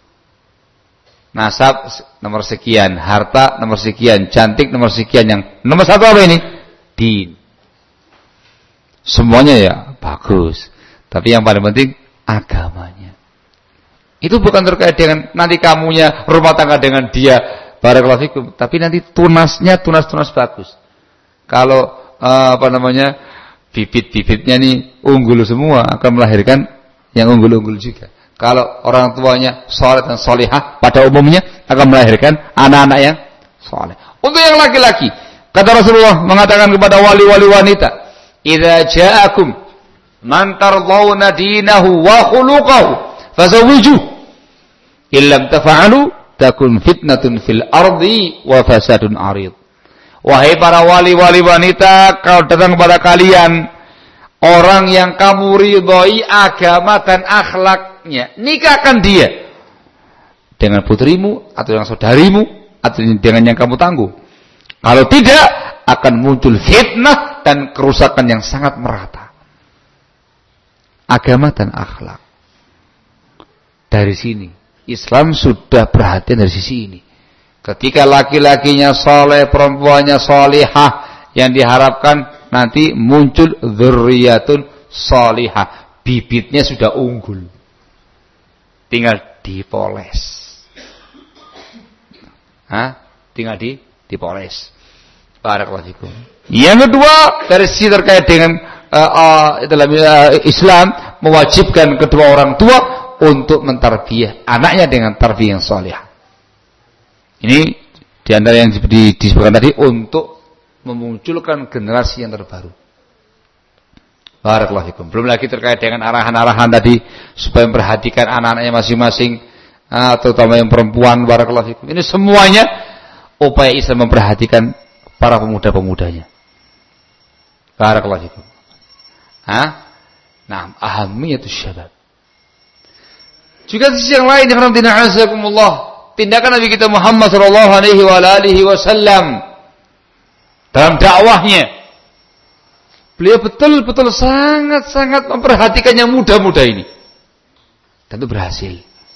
[SPEAKER 1] Nasab nomor sekian, harta nomor sekian, cantik nomor sekian, yang nomor 1 apa ini? Din. Semuanya ya bagus, tapi yang paling penting agamanya. Itu bukan terkait dengan nanti kamunya rumah tangga dengan dia, barakallahu fikum, tapi nanti tunasnya tunas bagus. Kalau bibit-bibitnya nih unggul semua, akan melahirkan yang unggul-unggul juga. Kalau orang tuanya saleh dan salihah, pada umumnya akan melahirkan anak-anak yang saleh. Untuk yang laki-laki, kata Rasulullah mengatakan kepada wali-wali wanita, "Idza ja'akum man tardawna dinahu wa khuluquhu fazawwiju illam tafa'alu takun fitnatun fil ardi wa fasadun arid. Wahai para wali-wali wanita, kalau datang kepada kalian orang yang kamu ridhoi agama dan akhlaknya, nikahkan dia dengan putrimu atau dengan saudarimu atau dengan yang kamu tangguh. Kalau tidak, akan muncul fitnah dan kerusakan yang sangat merata. Agama dan akhlak. Dari sini Islam sudah perhatian dari sisi ini. Ketika laki-lakinya soleh, perempuannya solihah, yang diharapkan nanti muncul dzurriyyatun solihah. Bibitnya sudah unggul, tinggal dipoles. Tinggal dipoles. Barakallahu fikum. Yang kedua, dari sisi terkait dengan dalam Islam mewajibkan kedua orang tua untuk mentarbiyah anaknya dengan tarbiyah yang salihah. Ini di antara yang disebutkan tadi untuk memunculkan generasi yang terbaru. Barakallahu fikum. Belum lagi terkait dengan arahan-arahan tadi supaya memperhatikan anak-anaknya masing-masing, terutama yang perempuan. Barakallahu fikum. Ini semuanya upaya Islam memperhatikan para pemuda-pemudanya. Barakallahu fikum. Nah, ahamiyatus syabab. Juga di sisi yang lain, tindakan Nabi kita Muhammad sallallahu alaihi wasallam dalam dakwahnya, beliau betul-betul sangat-sangat memperhatikan yang muda-muda ini. Tentu berhasil.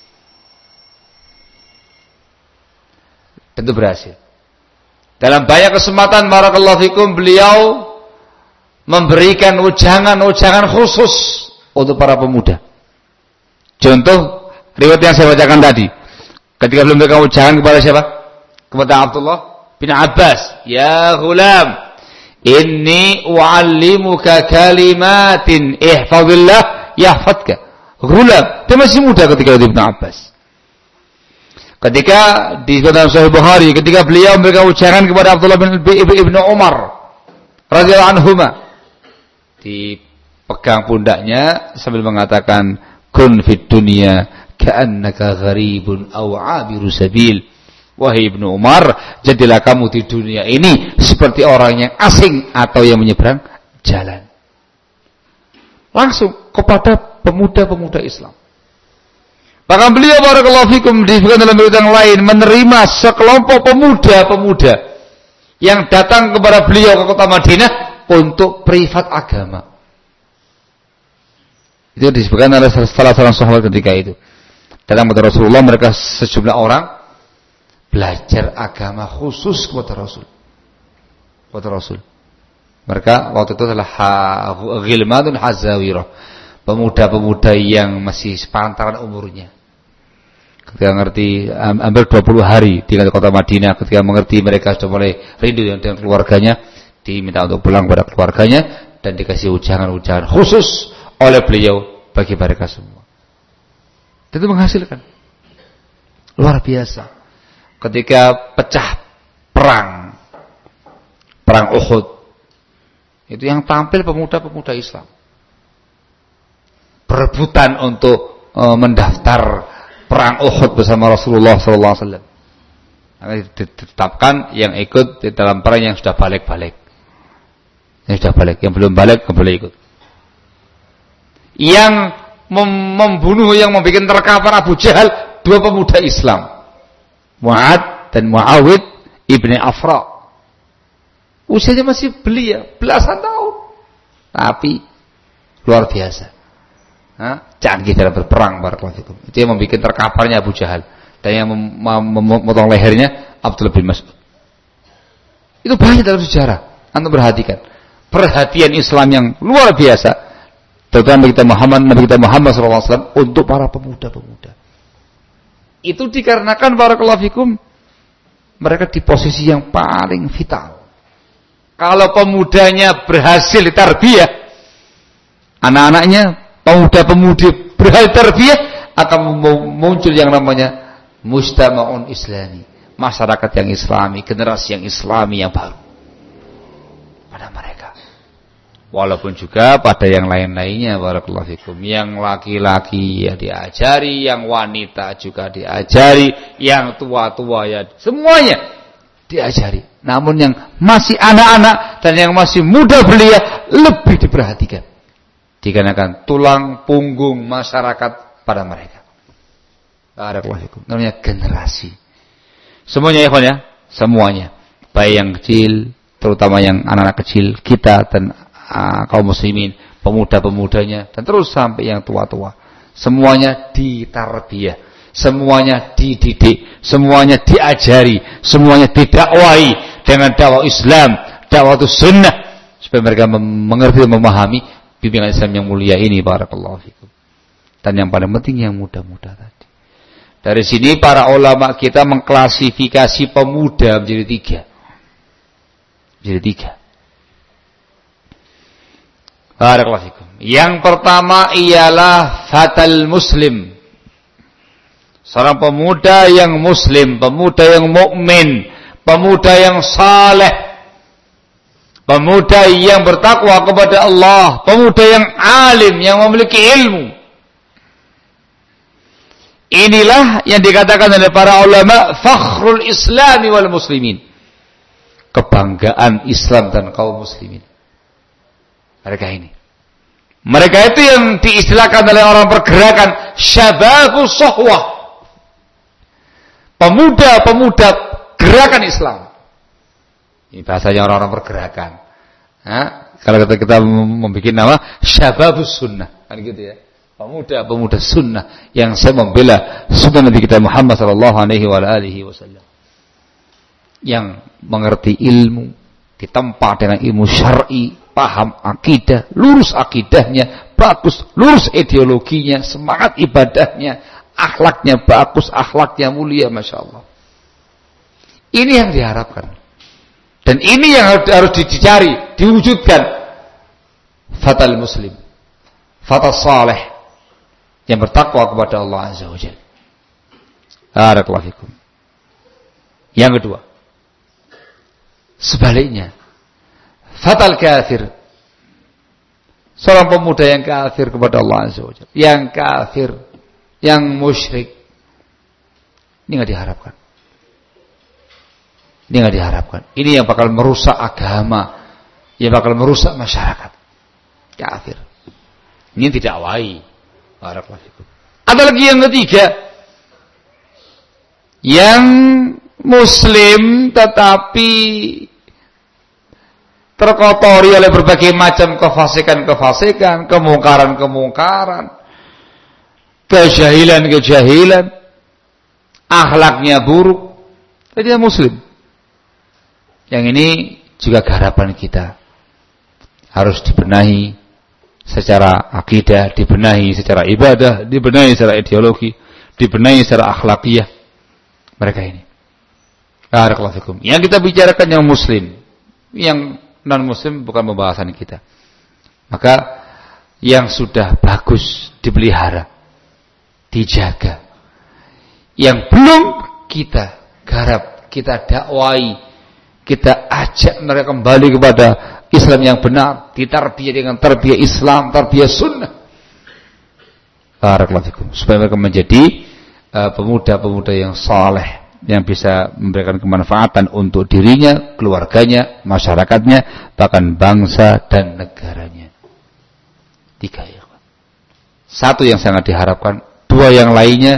[SPEAKER 1] Dalam banyak kesempatan barakallahu fikum beliau memberikan ujangan-ujangan khusus untuk para pemuda. Contoh riwayat yang saya bacakan tadi. Ketika belum memberikan ujangan kepada siapa? Kepada Abdullah bin Abbas. Ya ghulam, inni u'allimuka kalimatin ihfazillah yahfadka. Ghulam, dia masih muda ketika itu Ibn Abbas. Ketika di dalam Sahih Bukhari, ketika beliau memberikan ujangan kepada Abdullah bin Umar radhiyallahu anhuma, dipegang pundaknya sambil mengatakan, kun fid dunya ka'annaka gharibun aw 'abiru sabil. Wahai Ibnu Umar, jadilah kamu di dunia ini seperti orang yang asing atau yang menyeberang jalan. Langsung kepada pemuda-pemuda Islam. Bahkan beliau barakallahu fikum disebutkan dalam berita yang lain menerima sekelompok pemuda-pemuda yang datang kepada beliau ke kota Madinah untuk privat agama. Itu disebutkan oleh salah seorang sahabat ketika itu. Datang kepada Rasulullah, mereka sejumlah orang belajar agama khusus kepada Rasul. Mereka waktu itu adalah ghilmanun hazawirah, pemuda-pemuda yang masih sepantaran umurnya. Ketika mengerti, hampir 20 hari tinggal di kota Madinah, ketika mengerti mereka sudah mulai rindu dengan keluarganya, diminta untuk pulang kepada keluarganya dan dikasih ujangan-ujangan khusus oleh beliau bagi mereka semua. Itu menghasilkan luar biasa. Ketika pecah perang Uhud, itu yang tampil pemuda-pemuda Islam berebutan untuk mendaftar perang Uhud bersama Rasulullah SAW. Ditetapkan yang ikut di dalam perang yang sudah balik. Yang belum balik nggak boleh ikut. Yang membunuh, yang membuat terkapar Abu Jahal, dua pemuda Islam, Mu'ad dan Mu'awid ibni Afra. Usianya masih belia, belasan tahun, tapi luar biasa. Canggih dalam berperang. Itu yang membuat terkaparnya Abu Jahal dan yang memotong lehernya Abdullah bin Mas'ud. Itu banyak dalam sejarah. Anda perhatikan perhatian Islam yang luar biasa, terutama Nabi kita Muhammad SAW untuk para pemuda-pemuda. Itu dikarenakan barakallahu fikum mereka di posisi yang paling vital. Kalau pemudanya berhasil ditarbiyah, anak-anaknya pemuda-pemudi berhasil tarbiyah, akan muncul yang namanya mujtama'un islami, masyarakat yang islami, generasi yang islami yang baru pada mereka. Walaupun juga pada yang lain-lainnya, barakallahu fikum, yang laki-laki ya diajari, yang wanita juga diajari, yang tua-tua ya semuanya diajari. Namun yang masih anak-anak dan yang masih muda belia lebih diperhatikan, dikarenakan tulang punggung masyarakat pada mereka. Barakallahu fikum. Namanya generasi. Semuanya ya kawan ya, semuanya. Baik yang kecil, terutama yang anak-anak kecil, kita dan kaum muslimin, pemuda-pemudanya, dan terus sampai yang tua-tua. Semuanya ditarbiyah, semuanya dididik, semuanya diajari, semuanya didakwai dengan dakwah Islam, dakwah sunnah, supaya mereka mengerti dan memahami bimbingan Islam yang mulia ini. Barakallahu fikum. Dan yang paling penting yang muda-muda tadi. Dari sini para ulama kita mengklasifikasi pemuda menjadi tiga. Jadi tiga. Barakallahu fikum. Yang pertama ialah fatal muslim. Seorang pemuda yang muslim, pemuda yang mukmin, pemuda yang saleh, pemuda yang bertakwa kepada Allah, pemuda yang alim, yang memiliki ilmu. Inilah yang dikatakan oleh para ulama fakhrul islami wal muslimin. Kebanggaan Islam dan kaum muslimin. Mereka itu yang diistilahkan oleh orang pergerakan syababus sohwah, pemuda-pemuda gerakan Islam. Ini bahasanya orang-orang pergerakan. Kalau kita membuat nama syababus sunnah, kan gitu ya. Pemuda-pemuda sunnah yang saya membela sunnah Nabi kita Muhammad sallallahu alaihi wasallam. Yang mengerti ilmu, ditempa dengan ilmu syar'i, paham akidah, lurus akidahnya, bagus, lurus ideologinya, semangat ibadahnya, akhlaknya bagus, akhlaknya mulia, Masya Allah. Ini yang diharapkan. Dan ini yang harus dicari, diwujudkan. Fatal muslim, fatal saleh, yang bertakwa kepada Allah Azza wa Jalla. Barakallahu fikum. Yang kedua, sebaliknya, fatal kafir, seorang pemuda yang kafir kepada Allah Azza wa Jalla, yang kafir, yang musyrik. Ini enggak diharapkan. Ini enggak diharapkan. Ini yang bakal merusak agama, yang bakal merusak masyarakat. Kafir. Ini tidak wai. Barakallahu fikum. Ada lagi yang ketiga, yang muslim tetapi terkotori oleh berbagai macam kefasikan, kemungkaran, kejahilan, akhlaknya buruk. Dia muslim. Yang ini juga harapan kita harus dibenahi secara akidah, dibenahi secara ibadah, dibenahi secara ideologi, dibenahi secara akhlakiyah. Mereka ini. Barakallahu fikum. Yang kita bicarakan yang muslim, yang non-muslim bukan pembahasan kita. Maka yang sudah bagus dipelihara, dijaga. Yang belum kita garap, kita dakwai, kita ajak mereka kembali kepada Islam yang benar, ditarbiyah dengan tarbiyah Islam, tarbiyah sunnah. Barakallahu fikum. Supaya mereka menjadi pemuda-pemuda yang saleh, yang bisa memberikan kemanfaatan untuk dirinya, keluarganya, masyarakatnya, bahkan bangsa dan negaranya. 3 ya. 1 yang sangat diharapkan, 2 yang lainnya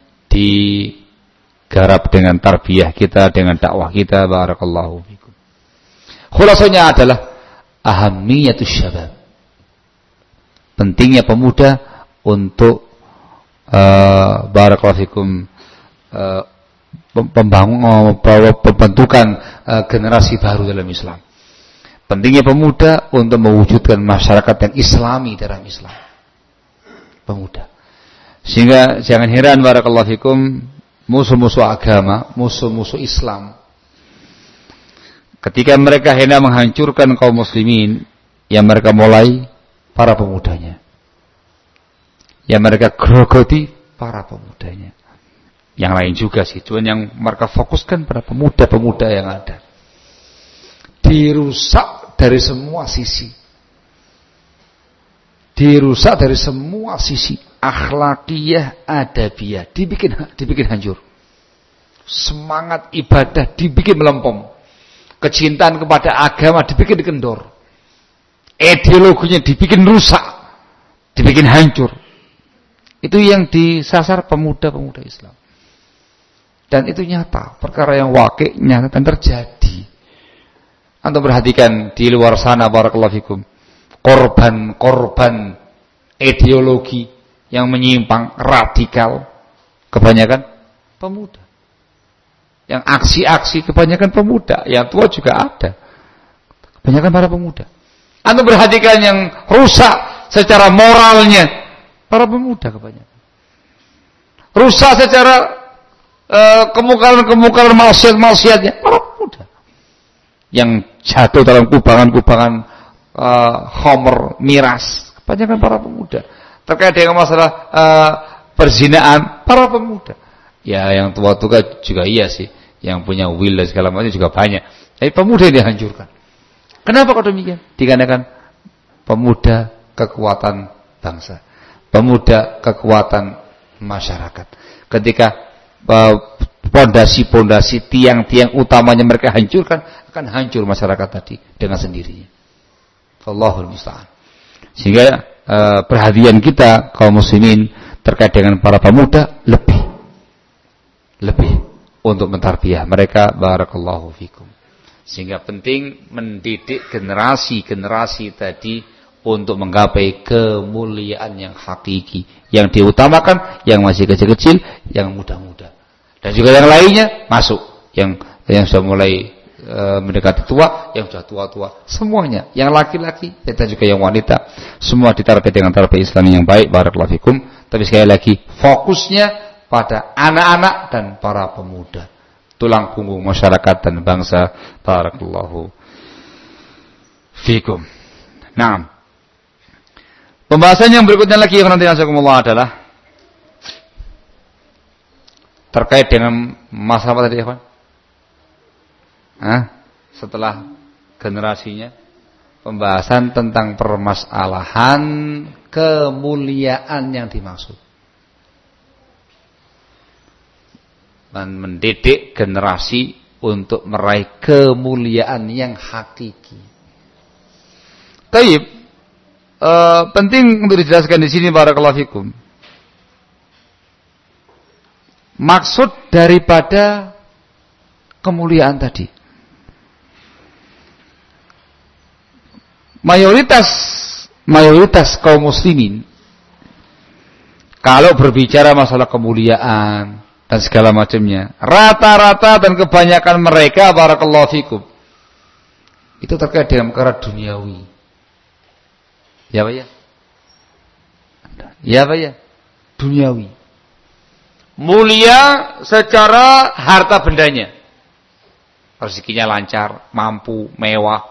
[SPEAKER 1] digarap dengan tarbiyah kita, dengan dakwah kita. Barakallahu fikum. Khulasanya adalah ahamiyatus syabab. Pentingnya pemuda untuk barakallahu fikum pembentukan generasi baru dalam Islam. Pentingnya pemuda untuk mewujudkan masyarakat yang islami dalam Islam. Pemuda. Sehingga jangan heran barakallahu fikum, musuh-musuh agama, musuh-musuh Islam, ketika mereka hendak menghancurkan kaum muslimin, yang mereka mulai para pemudanya. Yang mereka grogoti para pemudanya. Yang lain juga sih, cuman yang mereka fokuskan pada pemuda-pemuda yang ada. Dirusak dari semua sisi.
[SPEAKER 2] dirusak dari semua sisi, akhlakiyah, adabiyah, dibikin hancur. Semangat ibadah dibikin melempem. Kecintaan kepada agama dibikin kendor. Ideologinya dibikin rusak, dibikin hancur. Itu yang disasar pemuda-pemuda Islam. Dan itu nyata, perkara yang wakil nyata dan terjadi. Antum perhatikan di luar sana, barakallahu fikum, korban-korban ideologi yang menyimpang, radikal, kebanyakan pemuda. Yang aksi-aksi kebanyakan pemuda, yang tua juga ada. Kebanyakan para pemuda. Antum perhatikan yang rusak secara moralnya, para pemuda kebanyakan. Rusak secara kemungkaran maksiat-maksiatnya, para pemuda. Yang jatuh dalam kubangan-kubangan khamr, miras, kebanyakan para pemuda. Terkait dengan masalah perzinaan, para pemuda. Ya, yang tua-tua juga iya sih, yang punya will dan segala macam juga banyak. Tapi pemuda yang dihancurkan. Kenapa kok demikian? Dikarenakan pemuda kekuatan bangsa, pemuda kekuatan masyarakat. Ketika pondasi-pondasi, tiang-tiang utamanya mereka hancurkan, akan hancur masyarakat tadi dengan sendirinya. Wallahul musta'an. Sehingga perhatian kita kaum muslimin terkait dengan para pemuda lebih untuk mentarbiyah mereka, barakallahu fikum. Sehingga penting mendidik generasi-generasi tadi untuk menggapai kemuliaan yang hakiki, yang diutamakan yang masih kecil-kecil, yang muda-muda. Dan juga yang lainnya masuk, yang sudah mulai mendekati tua, yang sudah tua-tua, semuanya, yang laki-laki dan juga yang wanita, semua ditarbiyah dengan tarbiyah Islam yang baik, barakallahu fikum. Tapi sekali lagi fokusnya pada anak-anak dan para pemuda, tulang punggung masyarakat dan bangsa, barakallahu fikum. Nah, pembahasan yang berikutnya lagi yang nanti nasakumullah adalah terkait dengan masalah tadi, ya, setelah generasinya, pembahasan tentang permasalahan kemuliaan yang dimaksud. Dan mendidik generasi untuk meraih kemuliaan yang hakiki. Taib, penting untuk dijelaskan di sini, barakallahu fikum. Maksud daripada kemuliaan tadi. Mayoritas kaum muslimin kalau berbicara masalah kemuliaan dan segala macamnya, rata-rata dan kebanyakan mereka, barakallahu fikum, itu terkait dengan perkara duniawi. Ya Pak ya? Ya Pak ya? Duniawi. Mulia secara harta bendanya. Rezekinya lancar, mampu, mewah.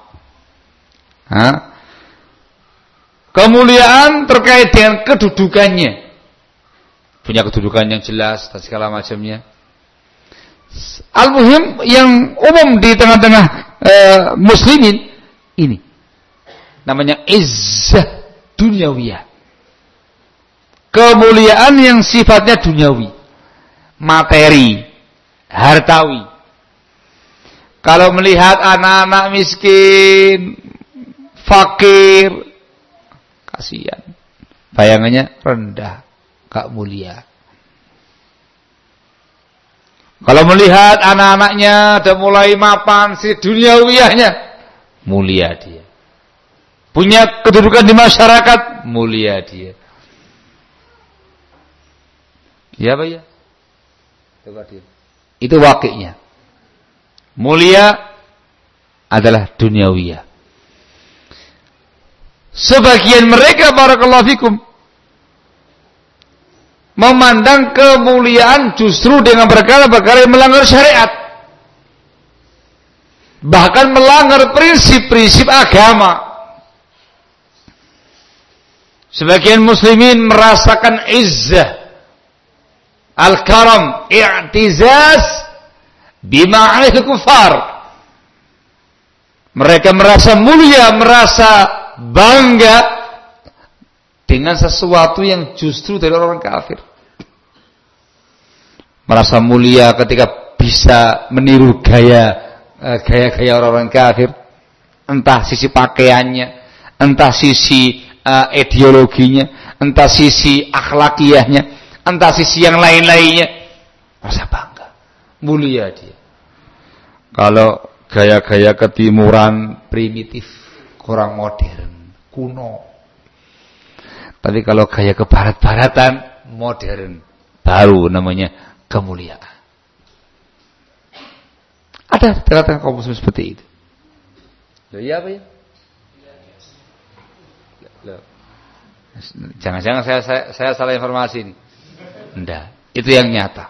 [SPEAKER 2] Kemuliaan terkait dengan kedudukannya. Punya kedudukan yang jelas dan segala macamnya. Al-muhim yang umum di tengah-tengah muslimin ini namanya izzah dunyawiyah. Kemuliaan yang sifatnya duniawi, materi, hartawi. Kalau melihat anak-anak miskin, fakir, kasihan, bayangannya rendah, gak mulia. Kalau melihat anak-anaknya udah mulai mapan, si duniawiyahnya, mulia dia. Punya kedudukan di masyarakat, mulia dia. Ya Pak ya? Itu wakilnya. Mulia adalah duniawiyah. Sebagian mereka, barakallahu fikum, memandang kemuliaan justru dengan perkara-perkara yang melanggar syariat, bahkan melanggar prinsip-prinsip agama. Sebagian muslimin merasakan izzah, al-karam, i'tizaz bima 'alaihi kufar. Mereka merasa mulia, merasa bangga dengan sesuatu yang justru dari orang kafir. Merasa mulia ketika bisa meniru gaya-gaya orang kafir, entah sisi pakaiannya, entah sisi ideologinya, entah sisi akhlakiyahnya, entah sisi yang lain-lainnya. Merasa bangga, mulia dia. Kalau gaya-gaya ketimuran primitif, kurang modern, kuno. Tapi kalau gaya kebarat-baratan, modern, baru, namanya kemuliaan. Ada tengah-tengah kaum muslim seperti itu. Loh, iya apa ya? Loh. Jangan-jangan saya salah informasi ini. Enggak, itu yang nyata.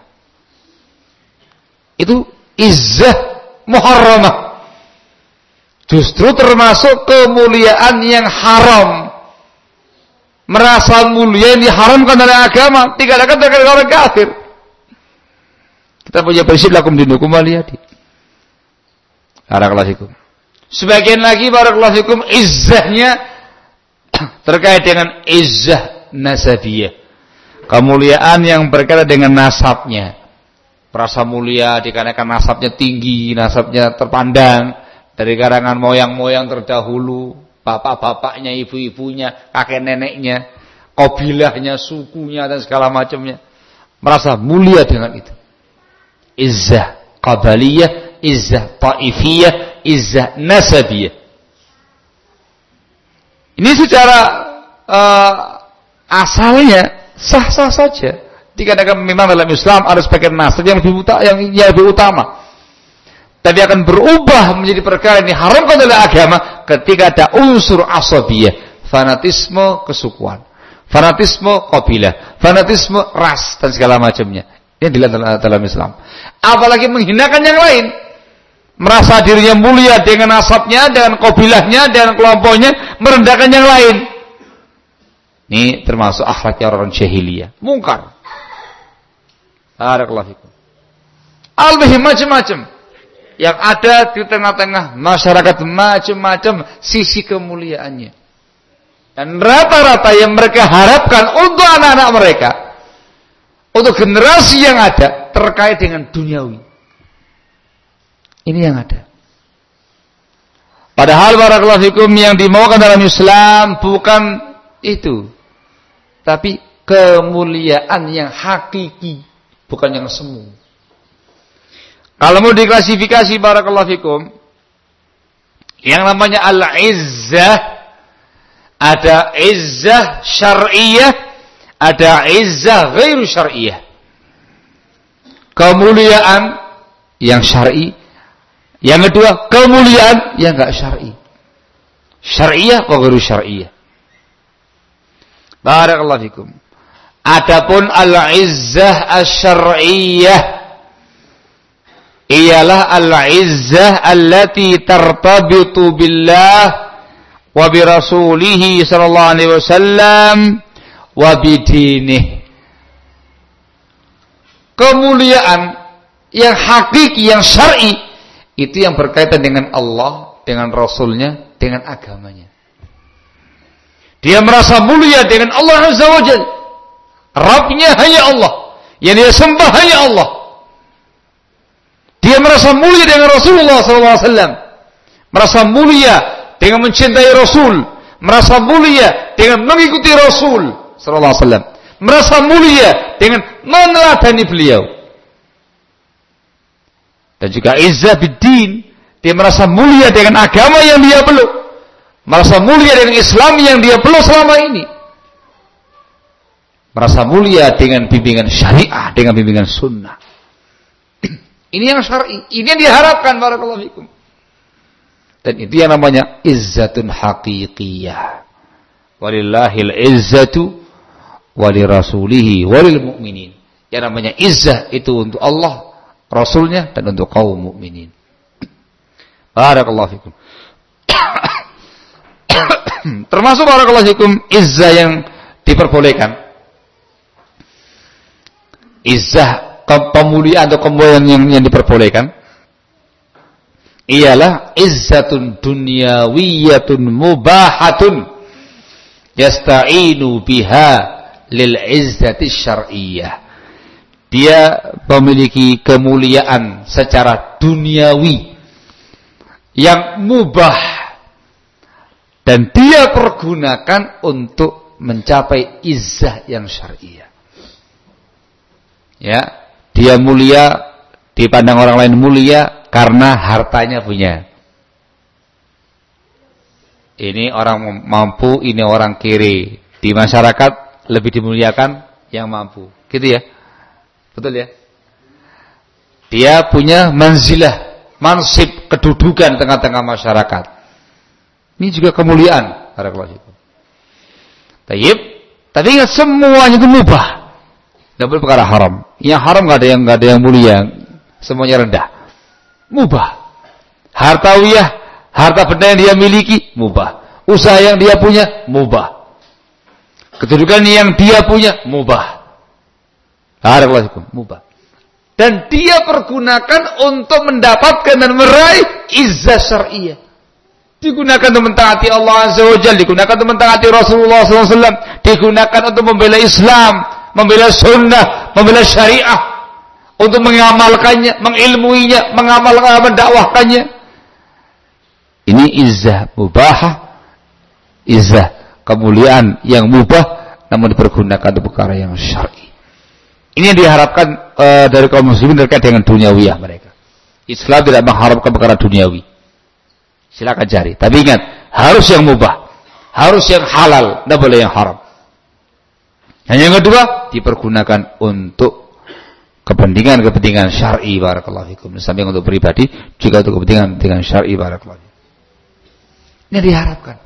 [SPEAKER 2] Itu izzah muharramah. Justru termasuk kemuliaan yang haram. Merasa mulia yang diharamkan oleh agama, tidak akan terkait orang kafir. Kita punya prinsip lakum dinukum waliyadi. Barakallahu fikum. Sebagian lagi barakallahu fikum izzahnya terkait dengan izzah nasabiyah. Kemuliaan yang berkaitan dengan nasabnya. Merasa mulia dikarenakan nasabnya tinggi, nasabnya terpandang dari karangan moyang-moyang terdahulu, bapak-bapaknya, ibu-ibunya, kakek neneknya, kabilahnya, sukunya dan segala macamnya. Merasa mulia dengan itu. Izzah qabaliyah, izzah taifiyah, izzah nasabiyah. Ini secara asalnya sah-sah saja. Dikatakan memang dalam Islam ada sebagian nasab yang lebih utama. Tapi akan berubah menjadi perkara yang diharamkan oleh agama ketika ada unsur asabiyah, fanatisme kesukuan, fanatisme kabilah, fanatisme ras dan segala macamnya. Ini dilihat dalam Islam. Apalagi menghinakan yang lain, merasa dirinya mulia dengan nasabnya, dengan kabilahnya, dengan kelompoknya, merendahkan yang lain. Ini termasuk akhlaknya orang jahiliyah, mungkar. Barakallahu fikum. Al-muhim macam-macam yang ada di tengah-tengah masyarakat, macam-macam sisi kemuliaannya. Dan rata-rata yang mereka harapkan untuk anak-anak mereka, untuk generasi yang ada, terkait dengan duniawi. Ini yang ada. Padahal barakallahu fikum yang dimaukan dalam Islam bukan itu, tapi kemuliaan yang hakiki, bukan yang semu. Kalau mau diklasifikasi barakallahu fikum, yang namanya al-izzah, ada izzah syar'iyah, ada izzah ghairu syar'iyah. Kemuliaan yang syar'i, yang kedua kemuliaan yang enggak syar'i. Syar'iyah wa ghairu syar'iyah. Barakallahu fikum. Adapun al-izzah asy-syar'iyyah ialah al-izzah allati tartabitu billah wa bi rasulih sallallahu alaihi wasallam wa bidinih. Kemuliaan yang hakiki, yang syar'i, itu yang berkaitan dengan Allah, dengan Rasulnya, dengan agamanya. Dia merasa mulia dengan Allah Azza wa Jalla. Rabbnya hanya Allah, yang dia sembah hanya Allah. Dia merasa mulia dengan Rasulullah SAW, merasa mulia dengan mencintai Rasul, merasa mulia dengan mengikuti Rasul SAW, merasa mulia dengan meneladani beliau. Dan juga izzah bid-din, dia merasa mulia dengan agama yang dia peluk, merasa mulia dengan Islam yang dia peluk selama ini, merasa mulia dengan bimbingan syariah, dengan bimbingan sunnah. Ini yang syar'i, ini yang diharapkan barakallahu fikum. Dan itu yang namanya izzatun haqiqiyah. Walillahil izzatu walirasulihi walil mu'minin. Yang namanya izzah itu untuk Allah, Rasulnya, dan untuk kaum mukminin. Barakallahu fikum. Termasuk barakallahu fikum izzah yang diperbolehkan. Izzah kemuliaan atau kemuliaan yang diperbolehkan ialah izzatun dunyawiyatun mubahatun, yasta'inu biha lil izzati syar'iyyah. Dia memiliki kemuliaan secara duniawi yang mubah dan dia pergunakan untuk mencapai izzah yang syar'iyyah. Ya, dia mulia, dipandang orang lain mulia karena hartanya punya. Ini orang mampu, ini orang kiri. Di masyarakat lebih dimuliakan yang mampu. Gitu ya? Betul ya? Dia punya manzilah, mansib, kedudukan tengah-tengah masyarakat. Ini juga kemuliaan. Tayyib. Tapi ingat semuanya itu mubah. Tidak boleh perkara haram. Yang haram nggak ada yang mulia. Semuanya rendah. Mubah. Hartawiyah, harta benda yang dia miliki, mubah. Usaha yang dia punya, mubah. Kedudukan yang dia punya, mubah. Mubah. Dan dia pergunakan untuk mendapatkan dan meraih izzah syar'iyyah. Digunakan untuk mentaati Allah Azza wa Jalla, digunakan untuk mentaati Rasulullah SAW, digunakan untuk membela Islam, membela sunnah, membela syariah, untuk mengamalkannya, mengilmuinya, mendakwahkannya. Ini izzah mubahah, izzah kemuliaan yang mubah, namun dipergunakan untuk perkara yang syar'i. Ini yang diharapkan dari kaum muslimin terkait dengan duniawiyah mereka. Islam tidak mengharapkan perkara duniawi. Silakan cari. Tapi ingat, harus yang mubah, harus yang halal, tidak boleh yang haram. Dan yang kedua, dipergunakan untuk kepentingan syar'i, barakallahu fikum. Samping untuk pribadi, juga untuk kepentingan syar'i, barakallahu fikum. Ini diharapkan.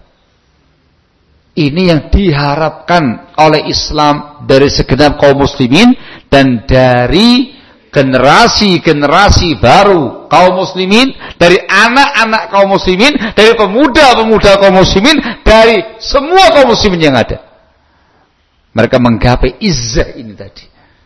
[SPEAKER 2] Ini yang diharapkan oleh Islam dari segenap kaum muslimin dan dari generasi-generasi baru kaum muslimin, dari anak-anak kaum muslimin, dari pemuda-pemuda kaum muslimin, dari semua kaum muslimin yang ada. Mereka menggapai izzah ini tadi.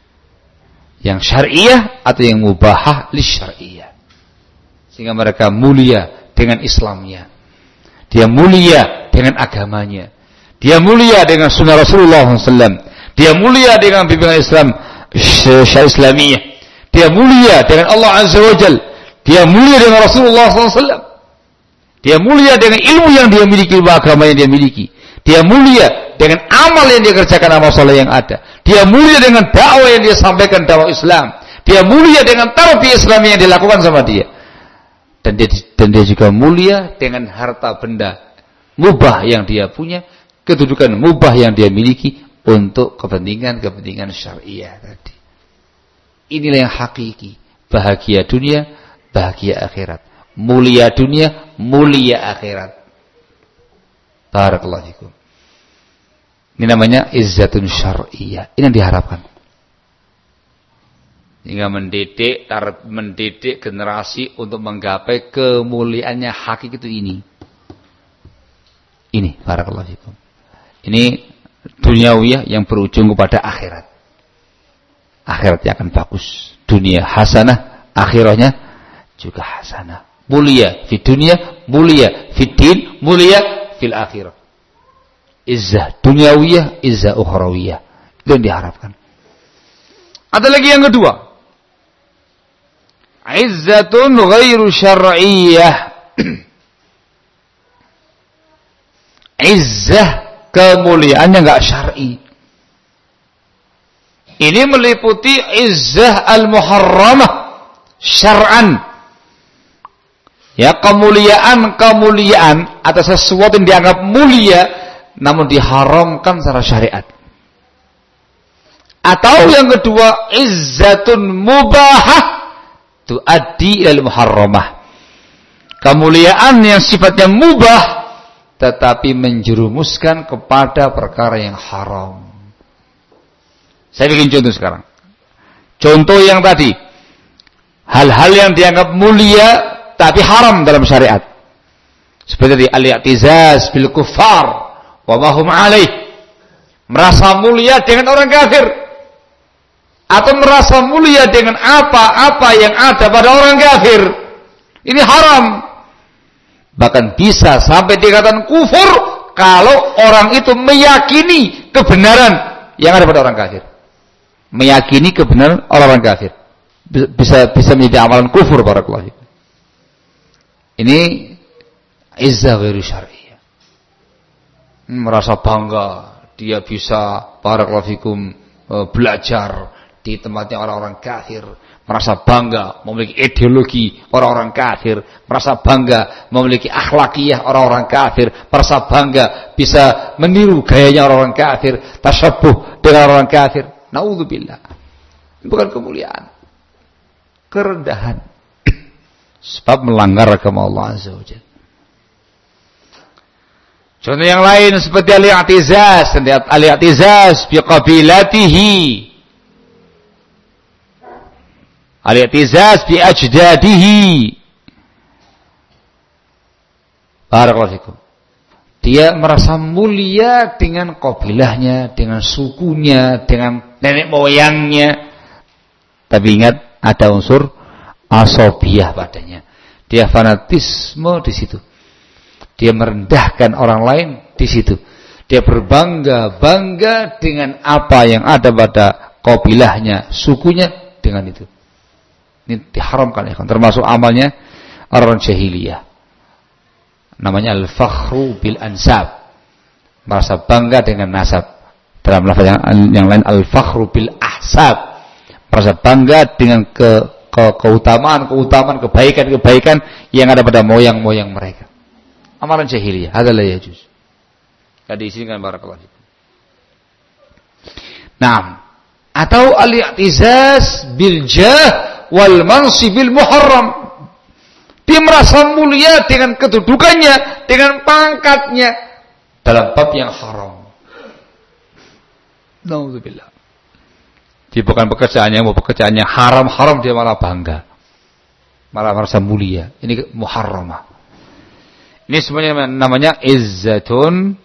[SPEAKER 2] Yang syariah atau yang mubahah li syariah. Sehingga mereka mulia dengan Islamnya. Dia mulia dengan agamanya. Dia mulia dengan sunnah Rasulullah SAW. Dia mulia dengan bimbingan Islam syariah Islamiyah. Dia mulia dengan Allah Azza wa Jal. Dia mulia dengan Rasulullah SAW. Dia mulia dengan ilmu yang dia miliki, agama yang dia miliki. Dia mulia dengan amal yang dia kerjakan, amal soleh yang ada. Dia mulia dengan dakwah yang dia sampaikan, dakwah Islam. Dia mulia dengan tarbiyah Islam yang dilakukan sama dia. Dan dia juga mulia dengan harta benda mubah yang dia punya, kedudukan mubah yang dia miliki untuk kepentingan syariah tadi. Inilah yang hakiki. Bahagia dunia, bahagia akhirat. Mulia dunia, mulia akhirat. Barakallahu fikum. Ini namanya izzatun syar'iyyah. Ini yang diharapkan. Hingga mendidik generasi untuk menggapai kemuliaannya hakiki itu ini. Ini barakallahu fikum. Ini duniawiyah yang berujung kepada akhirat. Akhiratnya akan bagus. Dunia hasanah, akhirahnya juga hasanah. Mulia fi dunia, mulia fi din, mulia fil akhirah. Izzah duniawiyah, izzah ukhrawiyah. Itu yang diharapkan. Ada lagi yang kedua. Izzatun ghairu syar'iyyah. Izzah kemuliaannya enggak syar'i. Ini meliputi izzah al-muharramah syar'an. Ya, kemuliaan atas sesuatu yang dianggap mulia namun diharamkan secara syariat. Atau yang kedua, izzatun mubahah tuaddi ilal muharramah. Kemuliaan yang sifatnya mubah tetapi menjerumuskan kepada perkara yang haram. Saya bikin contoh sekarang. Contoh yang tadi, hal-hal yang dianggap mulia tapi haram dalam syariat. Seperti al-i'tizaz bil kuffar wa ma hum alaih. Merasa mulia dengan orang kafir. Atau merasa mulia dengan apa-apa yang ada pada orang kafir. Ini haram. Bahkan bisa sampai dikatakan kufur kalau orang itu meyakini kebenaran yang ada pada orang kafir. Meyakini kebenaran orang kafir. Bisa menjadi amalan kufur, barakallahu fikum. Ini izzah ghairu syar'iyyah. Merasa bangga dia bisa, barakallahu fikum, belajar di tempatnya orang-orang kafir, merasa bangga memiliki ideologi orang-orang kafir, merasa bangga memiliki akhlakiyah orang-orang kafir, merasa bangga bisa meniru gayanya orang-orang kafir, tasyabbuh dengan orang kafir. Naudzubillah. Bukan kemuliaan, kerendahan. Sebab melanggar agama Allah Azza wa Jalla. Contoh yang lain seperti al-i'tizaz bi qabilatihi. Al-i'tizaz bi ajdadihi. Barakallahu fikum. Dia merasa mulia dengan kabilahnya, dengan sukunya, dengan nenek moyangnya. Tapi ingat, ada unsur asobiyah padanya. Dia fanatisme di situ. Dia merendahkan orang lain di situ. Dia berbangga-bangga dengan apa yang ada pada kabilahnya, sukunya, dengan itu. Ini diharamkan ya kan. Termasuk amalnya orang jahiliyah. Namanya al-fakhru bil ansab. Merasa bangga dengan nasab. Dalam lafaz yang lain al-fakhru bil ahsab. Merasa bangga dengan keutamaan, kebaikan yang ada pada moyang-moyang mereka. Amalan jahiliyah, hadzal la yajuz. Enggak diizinkan, barakallahu fikum. Naam. Atau al-i'tizaz bil jah wal mansibil muharram. Dia merasa mulia dengan kedudukannya, dengan pangkatnya dalam bab yang haram. Naudzubillah. Dia bukan pekerjaannya haram dia malah bangga. Malah merasa mulia. Ini muharramah. Ini semuanya namanya izzatun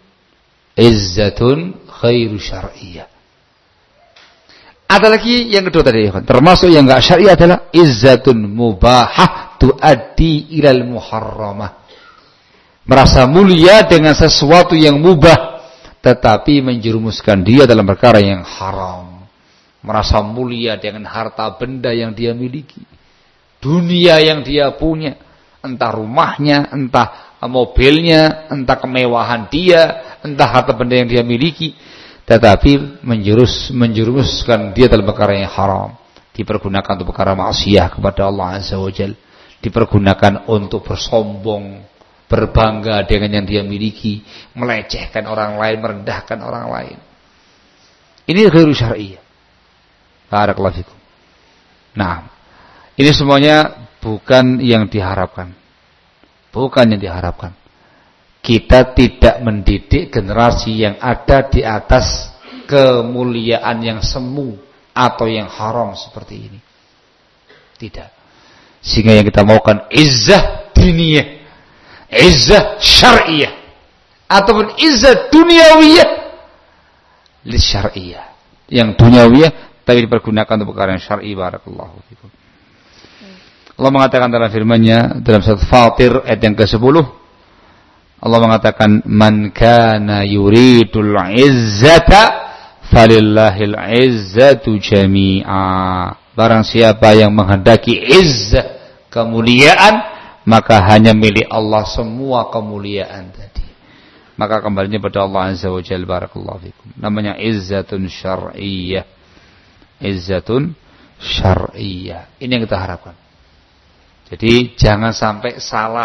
[SPEAKER 2] khairu syar'iyyah. Ada lagi yang kedua tadi, termasuk yang enggak syar'i adalah izzatun mubahah tuaddi ilal muharramah. Merasa mulia dengan sesuatu yang mubah tetapi menjerumuskan dia dalam perkara yang haram. Merasa mulia dengan harta benda yang dia miliki, dunia yang dia punya, entah rumahnya, entah mobilnya, entah kemewahan dia, entah harta benda yang dia miliki, tetapi menjerumuskan dia dalam perkara yang haram. Dipergunakan untuk perkara maksiat kepada Allah Azza wa Jalla, dipergunakan untuk bersombong, berbangga dengan yang dia miliki, melecehkan orang lain, merendahkan orang lain. Ini ghairu syar'iyyah. Barakallahu fikum. Nah, ini semuanya bukan yang diharapkan. Bukan yang diharapkan. Kita tidak mendidik generasi yang ada di atas kemuliaan yang semu atau yang haram seperti ini. Tidak. Sehingga yang kita maukan izzah diniyah, izzah syar'iyah, ataupun izzah dunyawiyah li syar'iyah. Yang dunyawiyah tapi dipergunakan untuk perkara yang syar'i. Barakallahu fikum. Allah mengatakan dalam firman-Nya dalam surat Fatir ayat yang ke-10, Allah mengatakan man kana yuridul izzata falillahil izzatu jami'a. Barang siapa yang menghendaki izzah, kemuliaan, maka hanya milik Allah semua kemuliaan tadi. Maka kembalinya pada Allah Azza wa Jalla. Barakallahu fikum. Namanya izzatun syar'iyyah. Izzatun syar'iyyah. Ini yang kita harapkan. Jadi jangan sampai salah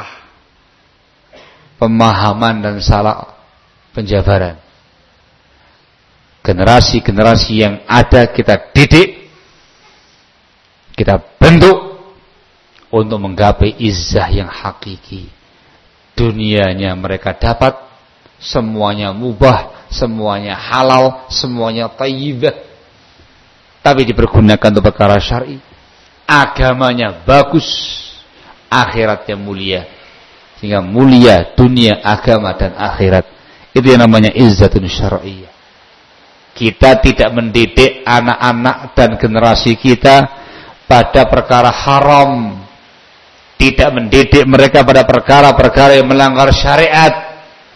[SPEAKER 2] pemahaman dan salah penjabaran. Generasi-generasi yang ada kita didik, kita bentuk untuk menggapai izzah yang hakiki. Dunianya mereka dapat, semuanya mubah, semuanya halal, semuanya thayyibah. Tapi dipergunakan untuk perkara syar'i. Agamanya bagus, akhiratnya mulia. Sehingga mulia dunia, agama dan akhirat. Itu yang namanya izzatun syar'iyyah. Kita tidak mendidik anak-anak dan generasi kita pada perkara haram. Tidak mendidik mereka pada perkara-perkara yang melanggar syariat.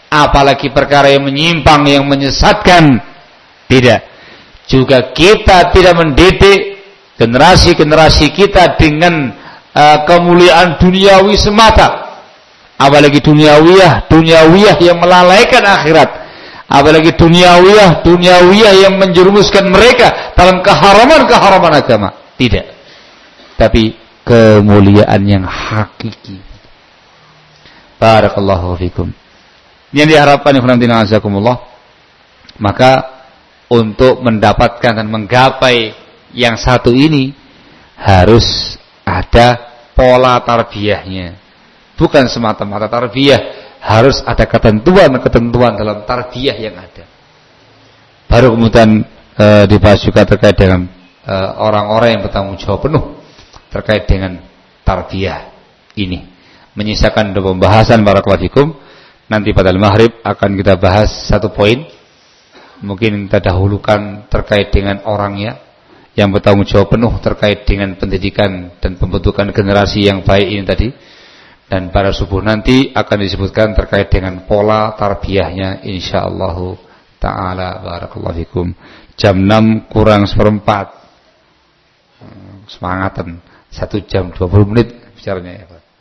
[SPEAKER 1] apalagi perkara yang menyimpang, yang menyesatkan. Tidak. Juga kita tidak mendidik generasi-generasi kita dengan kemuliaan duniawi semata. Apalagi duniawiyah yang melalaikan akhirat. Apalagi duniawiyah yang menjerumuskan mereka dalam keharaman agama. Tidak. Tapi kemuliaan yang hakiki. Barakallahu fikum. Yang diharapkan ikhwanuddin azakumullah, maka untuk mendapatkan dan menggapai yang satu ini harus ada pola tarbiyahnya. Bukan semata-mata tarbiyah, harus ada ketentuan dalam tarbiyah yang ada. Baru kemudian dibahas juga terkait dengan orang-orang yang bertanggung jawab penuh terkait dengan tarbiyah ini. Menyisakan pembahasan barakallahu fikum. Nanti pada maghrib akan kita bahas satu poin. Mungkin kita dahulukan terkait dengan orangnya yang bertanggung jawab penuh terkait dengan pendidikan dan pembentukan generasi yang baik ini tadi. Dan pada subuh nanti akan disebutkan terkait dengan pola tarbiyahnya insyaallah ta'ala. Barakallahu fikum. Jam 6 kurang seperempat. Semangatan. 1 jam 20 menit bicaranya ya Pak.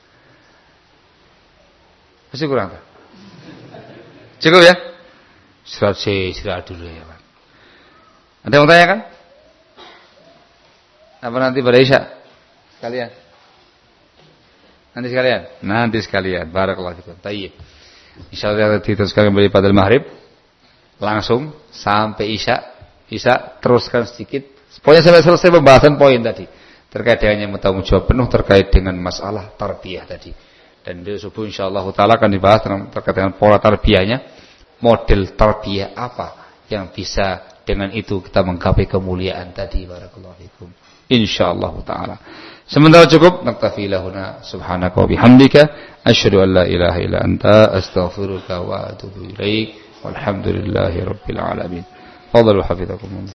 [SPEAKER 1] Masih kurang tak? Cukup ya? Istirahat dulu ya Pak. Ada yang mau tanya kan? Apa nanti pada Isya? Sekalian? Nanti sekalian. Barakallahu fikum. Tayyib. Insyaallah diteruskan kembali pada maghrib. Langsung sampai Isya. Teruskan sedikit. Pokoknya sampai selesai pembahasan poin tadi. Terkait dengan yang bertanggung jawab penuh terkait dengan masalah tarbiyah tadi. Dan di subuh insyaallah ta'ala akan dibahas terkait dengan pola tarbiyahnya. Model tarbiyah apa yang bisa dengan itu kita menggapai kemuliaan tadi. Barakallahu fikum. Insyaallah ta'ala. Sementara cukup. Naktafi lahuna subhanaka wa bihamdika. Asyhadu an la ilaha illa anta. Astaghfiruka wa atubu ilaik. Walhamdulillahi rabbil alamin. Fadhalu hafizakumullah.